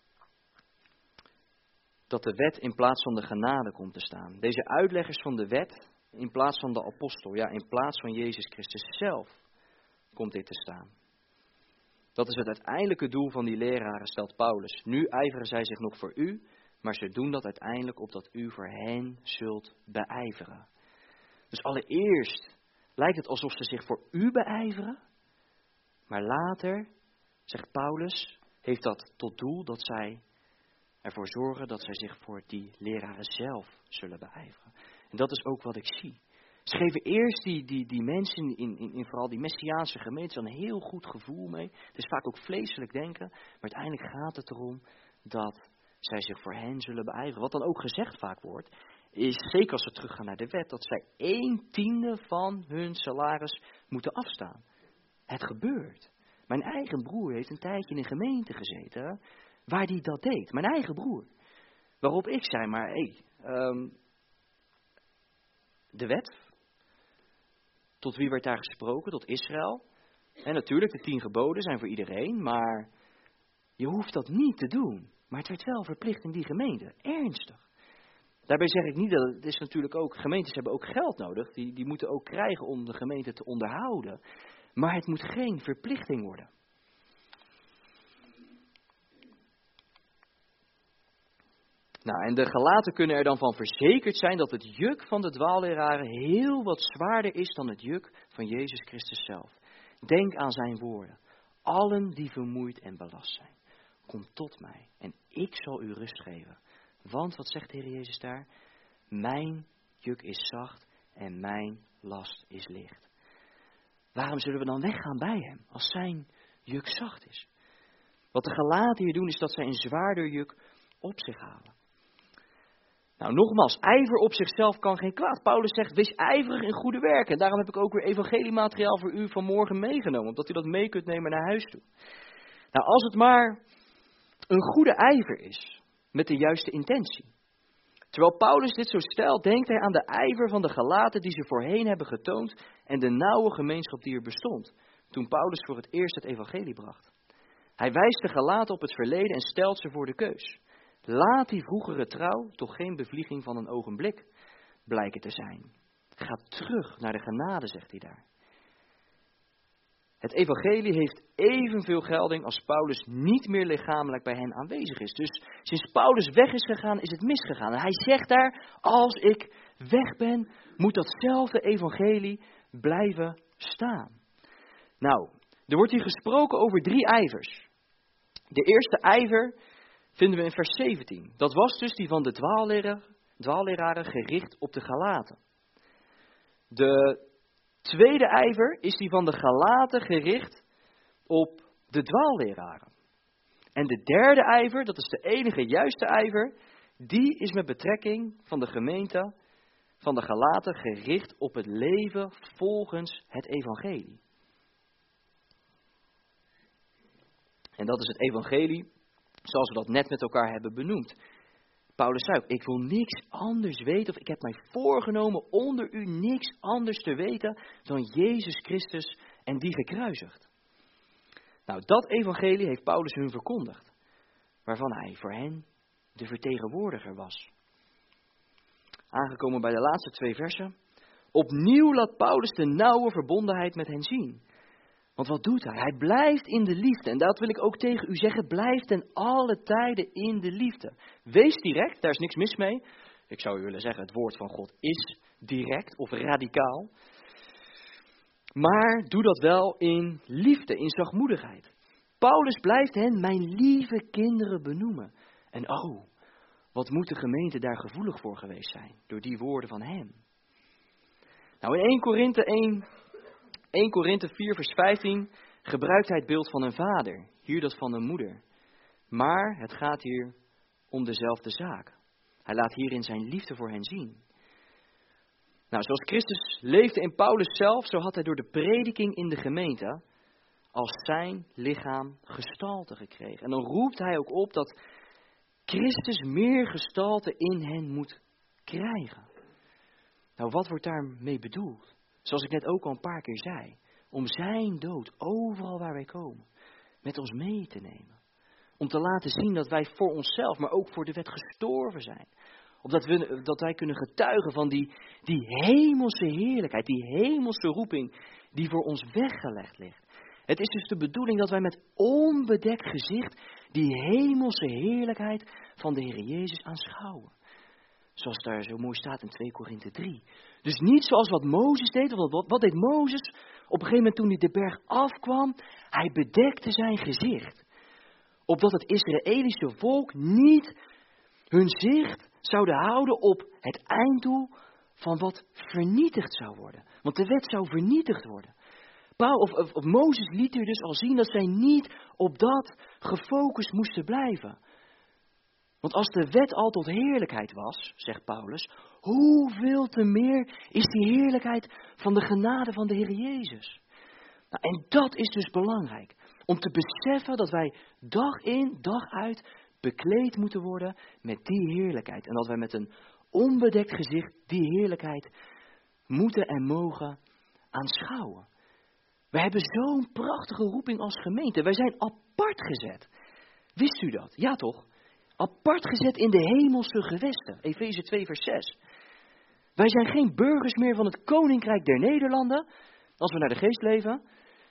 dat de wet in plaats van de genade komt te staan. Deze uitleggers van de wet in plaats van de apostel, ja, in plaats van Jezus Christus zelf, komt dit te staan. Dat is het uiteindelijke doel van die leraren, stelt Paulus. Nu ijveren zij zich nog voor u, maar ze doen dat uiteindelijk opdat u voor hen zult beijveren. Dus allereerst lijkt het alsof ze zich voor u beijveren, maar later, zegt Paulus, heeft dat tot doel dat zij ervoor zorgen dat zij zich voor die leraren zelf zullen beijveren. En dat is ook wat ik zie. Ze geven eerst die, die, die mensen in, in, in vooral die Messiaanse gemeentes een heel goed gevoel mee. Het is vaak ook vleeselijk denken, maar uiteindelijk gaat het erom dat zij zich voor hen zullen beijveren. Wat dan ook gezegd vaak wordt, is zeker als we teruggaan naar de wet, dat zij een tiende van hun salaris moeten afstaan. Het gebeurt. Mijn eigen broer heeft een tijdje in een gemeente gezeten waar die dat deed. Mijn eigen broer. Waarop ik zei, maar hé, hey, um, de wet, tot wie werd daar gesproken? Tot Israël. En natuurlijk, de tien geboden zijn voor iedereen, maar je hoeft dat niet te doen. Maar het werd wel verplicht in die gemeente. Ernstig. Daarbij zeg ik niet dat het is natuurlijk ook, gemeentes hebben ook geld nodig. Die, die moeten ook krijgen om de gemeente te onderhouden. Maar het moet geen verplichting worden. Nou, en de gelaten kunnen er dan van verzekerd zijn dat het juk van de dwaalleraren heel wat zwaarder is dan het juk van Jezus Christus zelf. Denk aan zijn woorden. Allen die vermoeid en belast zijn, kom tot mij en ik zal u rust geven. Want, wat zegt de Heer Jezus daar? Mijn juk is zacht en mijn last is licht. Waarom zullen we dan weggaan bij hem als zijn juk zacht is? Wat de gelaten hier doen is dat zij een zwaarder juk op zich halen. Nou, nogmaals, ijver op zichzelf kan geen kwaad. Paulus zegt, wees ijverig in goede werken. En daarom heb ik ook weer evangeliemateriaal voor u vanmorgen meegenomen. Opdat u dat mee kunt nemen naar huis toe. Nou, als het maar een goede ijver is, met de juiste intentie. Terwijl Paulus dit zo stelt, denkt hij aan de ijver van de gelaten die ze voorheen hebben getoond. En de nauwe gemeenschap die er bestond, toen Paulus voor het eerst het evangelie bracht. Hij wijst de gelaten op het verleden en stelt ze voor de keus. Laat die vroegere trouw toch geen bevlieging van een ogenblik blijken te zijn. Ga terug naar de genade, zegt hij daar. Het evangelie heeft evenveel gelding als Paulus niet meer lichamelijk bij hen aanwezig is. Dus sinds Paulus weg is gegaan, is het misgegaan. En hij zegt daar, als ik weg ben, moet datzelfde evangelie blijven staan. Nou, er wordt hier gesproken over drie ijvers. De eerste ijver vinden we in vers zeventien. Dat was dus die van de dwaalleraren, dwaalleraren gericht op de galaten. De tweede ijver is die van de galaten gericht op de dwaalleraren. En de derde ijver, dat is de enige juiste ijver, die is met betrekking van de gemeente van de galaten gericht op het leven volgens het evangelie. En dat is het evangelie, zoals we dat net met elkaar hebben benoemd. Paulus zei ook, ik wil niks anders weten, of ik heb mij voorgenomen onder u niks anders te weten dan Jezus Christus en die gekruisigd. Nou, dat evangelie heeft Paulus hun verkondigd, waarvan hij voor hen de vertegenwoordiger was. Aangekomen bij de laatste twee versen. Opnieuw laat Paulus de nauwe verbondenheid met hen zien. Want wat doet hij? Hij blijft in de liefde. En dat wil ik ook tegen u zeggen. Blijf ten alle tijden in de liefde. Wees direct, daar is niks mis mee. Ik zou u willen zeggen, het woord van God is direct of radicaal. Maar doe dat wel in liefde, in zachtmoedigheid. Paulus blijft hen mijn lieve kinderen benoemen. En oh, wat moet de gemeente daar gevoelig voor geweest zijn, door die woorden van hem. Nou, in Eerste Korinthe één, Eerste Korinthe vier vers vijftien gebruikt hij het beeld van een vader, hier dat van een moeder. Maar het gaat hier om dezelfde zaak. Hij laat hierin zijn liefde voor hen zien. Nou, zoals Christus leefde in Paulus zelf, zo had hij door de prediking in de gemeente als zijn lichaam gestalte gekregen. En dan roept hij ook op dat Christus meer gestalte in hen moet krijgen. Nou, wat wordt daarmee bedoeld? Zoals ik net ook al een paar keer zei. Om zijn dood, overal waar wij komen, met ons mee te nemen. Om te laten zien dat wij voor onszelf, maar ook voor de wet gestorven zijn. Opdat we, dat wij kunnen getuigen van die, die hemelse heerlijkheid, die hemelse roeping die voor ons weggelegd ligt. Het is dus de bedoeling dat wij met onbedekt gezicht die hemelse heerlijkheid van de Heer Jezus aanschouwen. Zoals daar zo mooi staat in Tweede Korinthe drie. Dus niet zoals wat Mozes deed. Want wat, wat deed Mozes? Op een gegeven moment toen hij de berg afkwam, hij bedekte zijn gezicht. Opdat het Israëlische volk niet hun zicht zouden houden op het einddoel van wat vernietigd zou worden. Want de wet zou vernietigd worden. Paul, of, of, of Mozes liet hier dus al zien dat zij niet op dat gefocust moesten blijven. Want als de wet al tot heerlijkheid was, zegt Paulus, hoeveel te meer is die heerlijkheid van de genade van de Heer Jezus. Nou, en dat is dus belangrijk. Om te beseffen dat wij dag in, dag uit bekleed moeten worden met die heerlijkheid. En dat wij met een onbedekt gezicht die heerlijkheid moeten en mogen aanschouwen. Wij hebben zo'n prachtige roeping als gemeente. Wij zijn apart gezet. Wist u dat? Ja toch? Apart gezet in de hemelse gewesten. Efeze twee vers zes. Wij zijn geen burgers meer van het Koninkrijk der Nederlanden, als we naar de geest leven.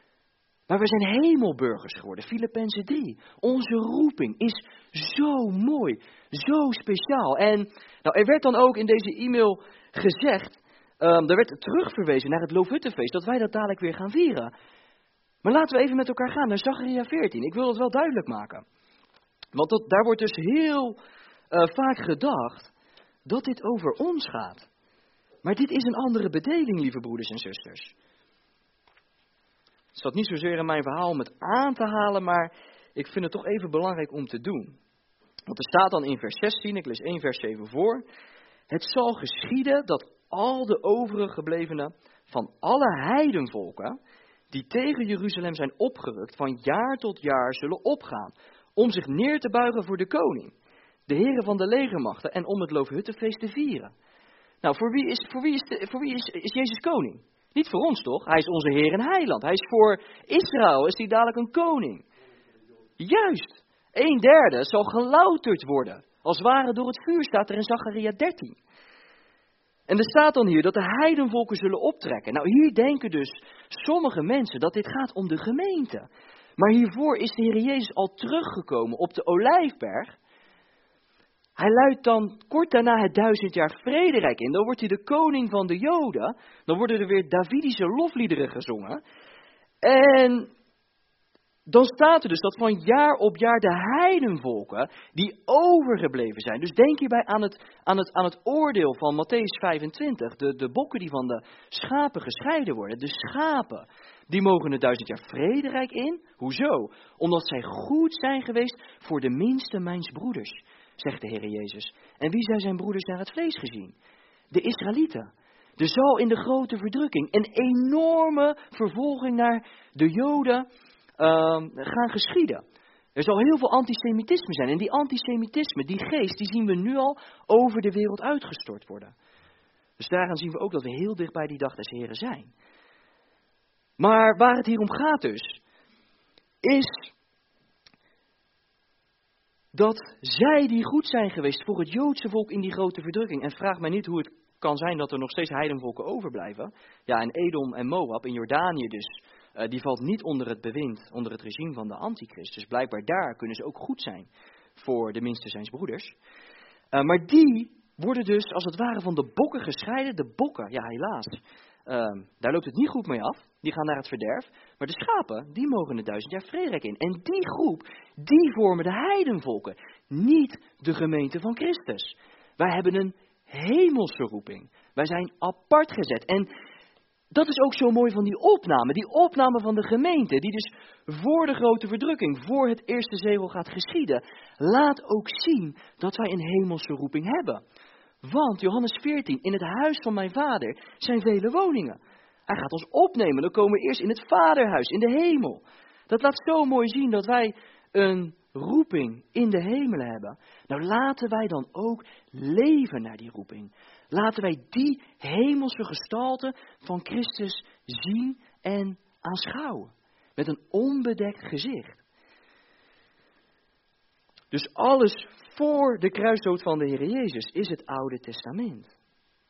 Maar we zijn hemelburgers geworden. Filippenzen drie. Onze roeping is zo mooi, zo speciaal. En nou, er werd dan ook in deze e-mail gezegd, um, er werd terugverwezen naar het Loofhuttenfeest, dat wij dat dadelijk weer gaan vieren. Maar laten we even met elkaar gaan naar Zacharia veertien. Ik wil het wel duidelijk maken. Want dat, daar wordt dus heel uh, vaak gedacht dat dit over ons gaat. Maar dit is een andere bedeling, lieve broeders en zusters. Het staat niet zozeer in mijn verhaal om het aan te halen, maar ik vind het toch even belangrijk om te doen. Want er staat dan in vers zestien, ik lees één vers zeven voor. Het zal geschieden dat al de overige geblevenen van alle heidenvolken die tegen Jeruzalem zijn opgerukt van jaar tot jaar zullen opgaan. Om zich neer te buigen voor de koning, de heren van de legermachten en om het Loofhuttenfeest te vieren. Nou, voor wie, is, voor wie, is, de, voor wie is, is Jezus koning? Niet voor ons toch? Hij is onze Heer en Heiland. Hij is voor Israël, is hij dadelijk een koning. Juist, een derde zal gelouterd worden. Als het ware door het vuur, staat er in Zacharia dertien. En er staat dan hier dat de heidenvolken zullen optrekken. Nou, hier denken dus sommige mensen dat dit gaat om de gemeente. Maar hiervoor is de Heer Jezus al teruggekomen op de Olijfberg. Hij luidt dan kort daarna het duizend jaar vrederijk in. Dan wordt hij de koning van de Joden. Dan worden er weer Davidische lofliederen gezongen. En dan staat er dus dat van jaar op jaar de heidenvolken die overgebleven zijn. Dus denk hierbij aan het, aan het, aan het oordeel van Mattheüs vijfentwintig. De, de bokken die van de schapen gescheiden worden. De schapen, die mogen het duizend jaar vrederijk in. Hoezo? Omdat zij goed zijn geweest voor de minste mijns broeders, zegt de Heer Jezus. En wie zijn zijn broeders naar het vlees gezien? De Israëlieten. Er zal in de grote verdrukking een enorme vervolging naar de Joden uh, gaan geschieden. Er zal heel veel antisemitisme zijn. En die antisemitisme, die geest, die zien we nu al over de wereld uitgestort worden. Dus daaraan zien we ook dat we heel dicht bij die dag des Heren zijn. Maar waar het hier om gaat dus, is dat zij die goed zijn geweest voor het Joodse volk in die grote verdrukking. En vraag mij niet hoe het kan zijn dat er nog steeds heidenvolken overblijven. Ja, en Edom en Moab, in Jordanië dus, uh, die valt niet onder het bewind, onder het regime van de antichrist. Dus blijkbaar daar kunnen ze ook goed zijn voor de minste zijns broeders. Uh, maar die worden dus als het ware van de bokken gescheiden. De bokken, ja helaas, uh, daar loopt het niet goed mee af. Die gaan naar het verderf. Maar de schapen, die mogen de duizend jaar vrederijk in. En die groep, die vormen de heidenvolken. Niet de gemeente van Christus. Wij hebben een hemelse roeping. Wij zijn apart gezet. En dat is ook zo mooi van die opname. Die opname van de gemeente, die dus voor de grote verdrukking, voor het eerste zegel gaat geschieden, laat ook zien dat wij een hemelse roeping hebben. Want, Johannes veertien, in het huis van mijn vader zijn vele woningen. Hij gaat ons opnemen, dan komen we eerst in het vaderhuis, in de hemel. Dat laat zo mooi zien dat wij een roeping in de hemelen hebben. Nou, laten wij dan ook leven naar die roeping. Laten wij die hemelse gestalte van Christus zien en aanschouwen. Met een onbedekt gezicht. Dus alles voor de kruisdood van de Heer Jezus is het Oude Testament.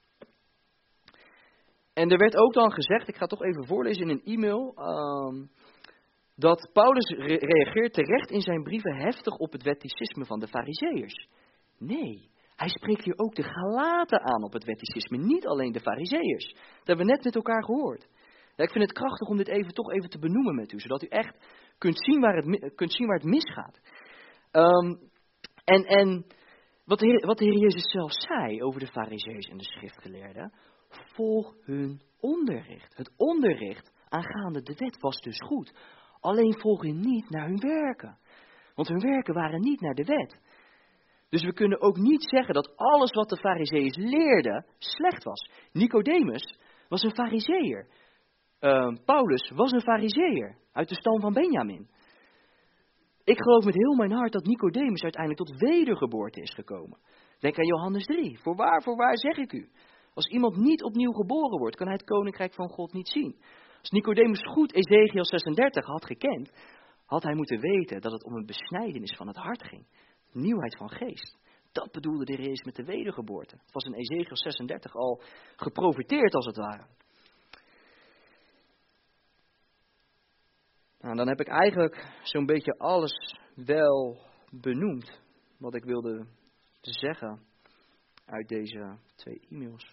En er werd ook dan gezegd, ik ga het toch even voorlezen in een e-mail, um, dat Paulus re- reageert terecht in zijn brieven heftig op het wetticisme van de Farizeeërs. Nee, hij spreekt hier ook de Galaten aan op het wetticisme, niet alleen de Farizeeërs. Dat hebben we net met elkaar gehoord. Ja, ik vind het krachtig om dit even toch even te benoemen met u, zodat u echt kunt zien waar het, kunt zien waar het misgaat. Um, en en wat, de Heer, wat de Heer Jezus zelf zei over de Farizeeërs en de schriftgeleerden, volg hun onderricht. Het onderricht aangaande de wet was dus goed. Alleen volg je niet naar hun werken. Want hun werken waren niet naar de wet. Dus we kunnen ook niet zeggen dat alles wat de Farizeeërs leerden slecht was. Nicodemus was een Farizeeër. Uh, Paulus was een Farizeeër uit de stam van Benjamin. Ik geloof met heel mijn hart dat Nicodemus uiteindelijk tot wedergeboorte is gekomen. Denk aan Johannes drie. Voorwaar, voorwaar zeg ik u. Als iemand niet opnieuw geboren wordt, kan hij het koninkrijk van God niet zien. Als Nicodemus goed Ezechiel zesendertig had gekend, had hij moeten weten dat het om een besnijdenis van het hart ging. Nieuwheid van geest. Dat bedoelde de Heer Jezus met de wedergeboorte. Het was in Ezechiel zesendertig al geprofeteerd als het ware. Nou, dan heb ik eigenlijk zo'n beetje alles wel benoemd wat ik wilde zeggen uit deze twee e-mails.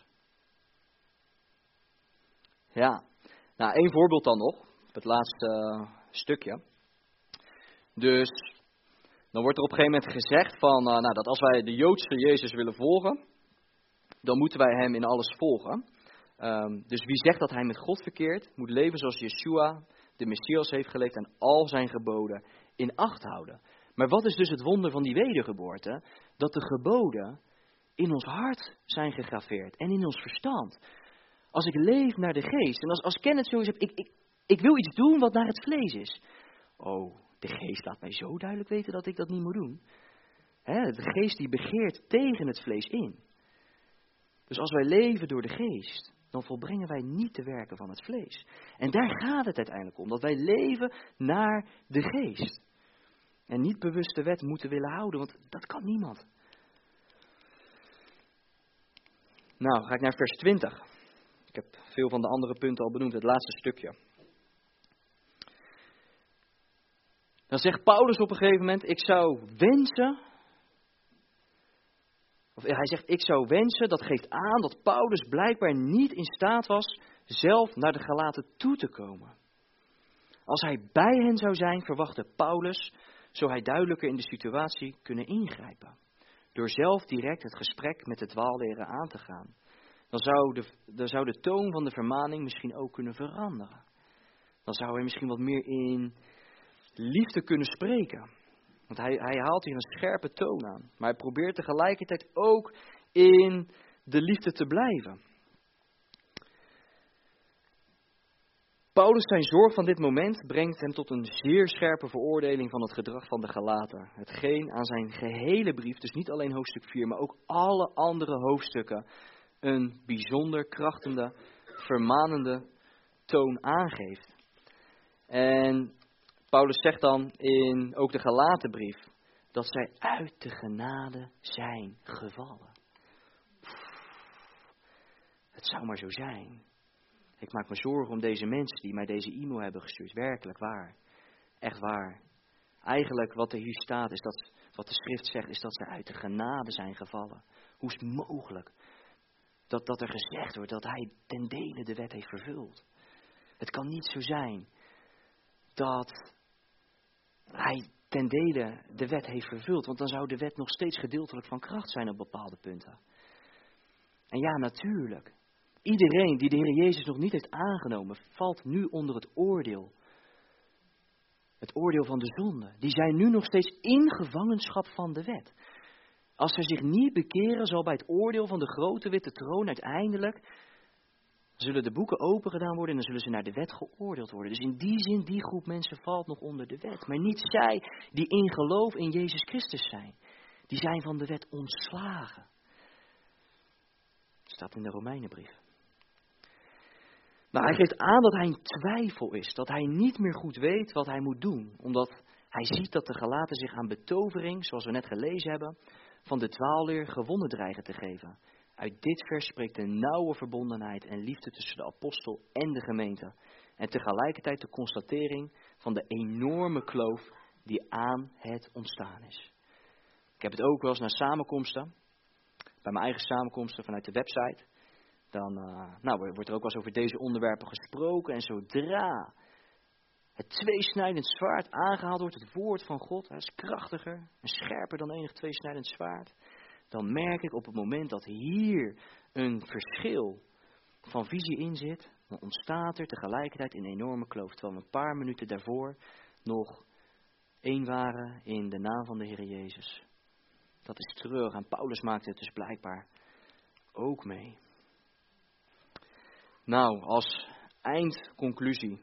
Ja, nou één voorbeeld dan nog, het laatste uh, stukje. Dus dan wordt er op een gegeven moment gezegd van, uh, nou, dat als wij de Joodse Jezus willen volgen, dan moeten wij hem in alles volgen. Um, dus wie zegt dat hij met God verkeert, moet leven zoals Yeshua, de Messias, heeft geleefd en al zijn geboden in acht houden. Maar wat is dus het wonder van die wedergeboorte? Dat de geboden in ons hart zijn gegraveerd en in ons verstand. Als ik leef naar de geest en als, als Kenneth zo is, ik, ik, ik wil iets doen wat naar het vlees is. Oh, de geest laat mij zo duidelijk weten dat ik dat niet moet doen. He, de geest die begeert tegen het vlees in. Dus als wij leven door de geest, dan volbrengen wij niet de werken van het vlees. En daar gaat het uiteindelijk om, dat wij leven naar de geest. En niet bewust de wet moeten willen houden, want dat kan niemand. Nou, ga ik naar vers twintig. Ik heb veel van de andere punten al benoemd, het laatste stukje. Dan zegt Paulus op een gegeven moment, ik zou wensen, of hij zegt, ik zou wensen, dat geeft aan dat Paulus blijkbaar niet in staat was zelf naar de Galaten toe te komen. Als hij bij hen zou zijn, verwachtte Paulus, zou hij duidelijker in de situatie kunnen ingrijpen. Door zelf direct het gesprek met de dwaalleren aan te gaan. Dan zou, de, dan zou de toon van de vermaning misschien ook kunnen veranderen. Dan zou hij misschien wat meer in liefde kunnen spreken. Want hij, hij haalt hier een scherpe toon aan. Maar hij probeert tegelijkertijd ook in de liefde te blijven. Paulus zijn zorg van dit moment brengt hem tot een zeer scherpe veroordeling van het gedrag van de Galaten. Hetgeen aan zijn gehele brief, dus niet alleen hoofdstuk vier, maar ook alle andere hoofdstukken, een bijzonder krachtende, vermanende toon aangeeft. En Paulus zegt dan in ook de Galatenbrief dat zij uit de genade zijn gevallen. Het zou maar zo zijn. Ik maak me zorgen om deze mensen die mij deze e-mail hebben gestuurd. Werkelijk waar. Echt waar. Eigenlijk wat er hier staat, is dat, wat de schrift zegt, is dat ze uit de genade zijn gevallen. Hoe is het mogelijk dat, dat er gezegd wordt dat hij ten dele de wet heeft vervuld? Het kan niet zo zijn dat hij ten dele de wet heeft vervuld. Want dan zou de wet nog steeds gedeeltelijk van kracht zijn op bepaalde punten. En ja, natuurlijk. Iedereen die de Heer Jezus nog niet heeft aangenomen, valt nu onder het oordeel. Het oordeel van de zonde. Die zijn nu nog steeds in gevangenschap van de wet. Als ze zich niet bekeren, zal bij het oordeel van de grote witte troon uiteindelijk, zullen de boeken open gedaan worden en dan zullen ze naar de wet geoordeeld worden. Dus in die zin, die groep mensen valt nog onder de wet. Maar niet zij die in geloof in Jezus Christus zijn. Die zijn van de wet ontslagen. Dat staat in de Romeinenbrief. Nou, hij geeft aan dat hij in twijfel is. Dat hij niet meer goed weet wat hij moet doen. Omdat hij ziet dat de Galaten zich aan betovering, zoals we net gelezen hebben, van de dwaalleer gewonnen dreigen te geven. Uit dit vers spreekt de nauwe verbondenheid en liefde tussen de apostel en de gemeente. En tegelijkertijd de constatering van de enorme kloof die aan het ontstaan is. Ik heb het ook wel eens naar samenkomsten. Bij mijn eigen samenkomsten vanuit de website. Dan uh, nou, wordt er ook wel eens over deze onderwerpen gesproken. En zodra het tweesnijdend zwaard aangehaald wordt, het woord van God, dat is krachtiger en scherper dan enig tweesnijdend zwaard. Dan merk ik op het moment dat hier een verschil van visie in zit, dan ontstaat er tegelijkertijd een enorme kloof. Terwijl we een paar minuten daarvoor nog één waren in de naam van de Heer Jezus. Dat is terug en Paulus maakte het dus blijkbaar ook mee. Nou, als eindconclusie.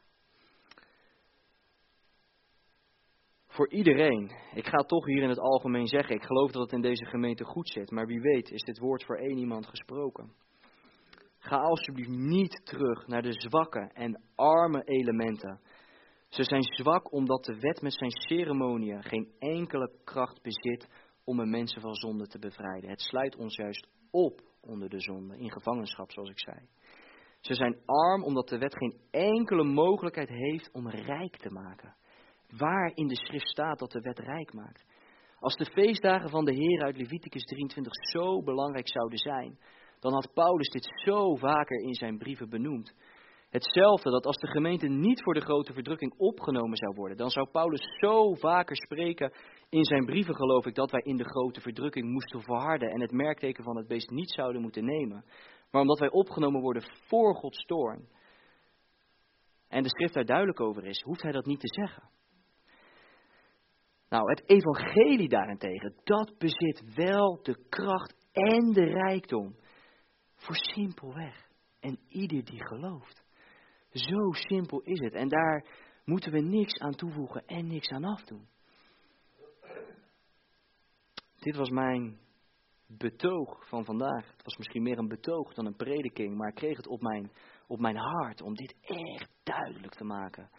Voor iedereen, ik ga toch hier in het algemeen zeggen, ik geloof dat het in deze gemeente goed zit, maar wie weet is dit woord voor één iemand gesproken. Ga alsjeblieft niet terug naar de zwakke en arme elementen. Ze zijn zwak omdat de wet met zijn ceremoniën geen enkele kracht bezit om een mensen van zonde te bevrijden. Het sluit ons juist op onder de zonde, in gevangenschap zoals ik zei. Ze zijn arm omdat de wet geen enkele mogelijkheid heeft om rijk te maken. Waar in de schrift staat dat de wet rijk maakt. Als de feestdagen van de Heer uit Leviticus drieëntwintig zo belangrijk zouden zijn, dan had Paulus dit zo vaker in zijn brieven benoemd. Hetzelfde dat als de gemeente niet voor de grote verdrukking opgenomen zou worden, dan zou Paulus zo vaker spreken in zijn brieven, geloof ik, dat wij in de grote verdrukking moesten verharden en het merkteken van het beest niet zouden moeten nemen. Maar omdat wij opgenomen worden voor Gods toorn. En de schrift daar duidelijk over is, hoeft hij dat niet te zeggen. Nou, het evangelie daarentegen, dat bezit wel de kracht en de rijkdom. Voor simpelweg. En ieder die gelooft. Zo simpel is het. En daar moeten we niks aan toevoegen en niks aan afdoen. Dit was mijn betoog van vandaag. Het was misschien meer een betoog dan een prediking, maar ik kreeg het op mijn, op mijn hart om dit echt duidelijk te maken.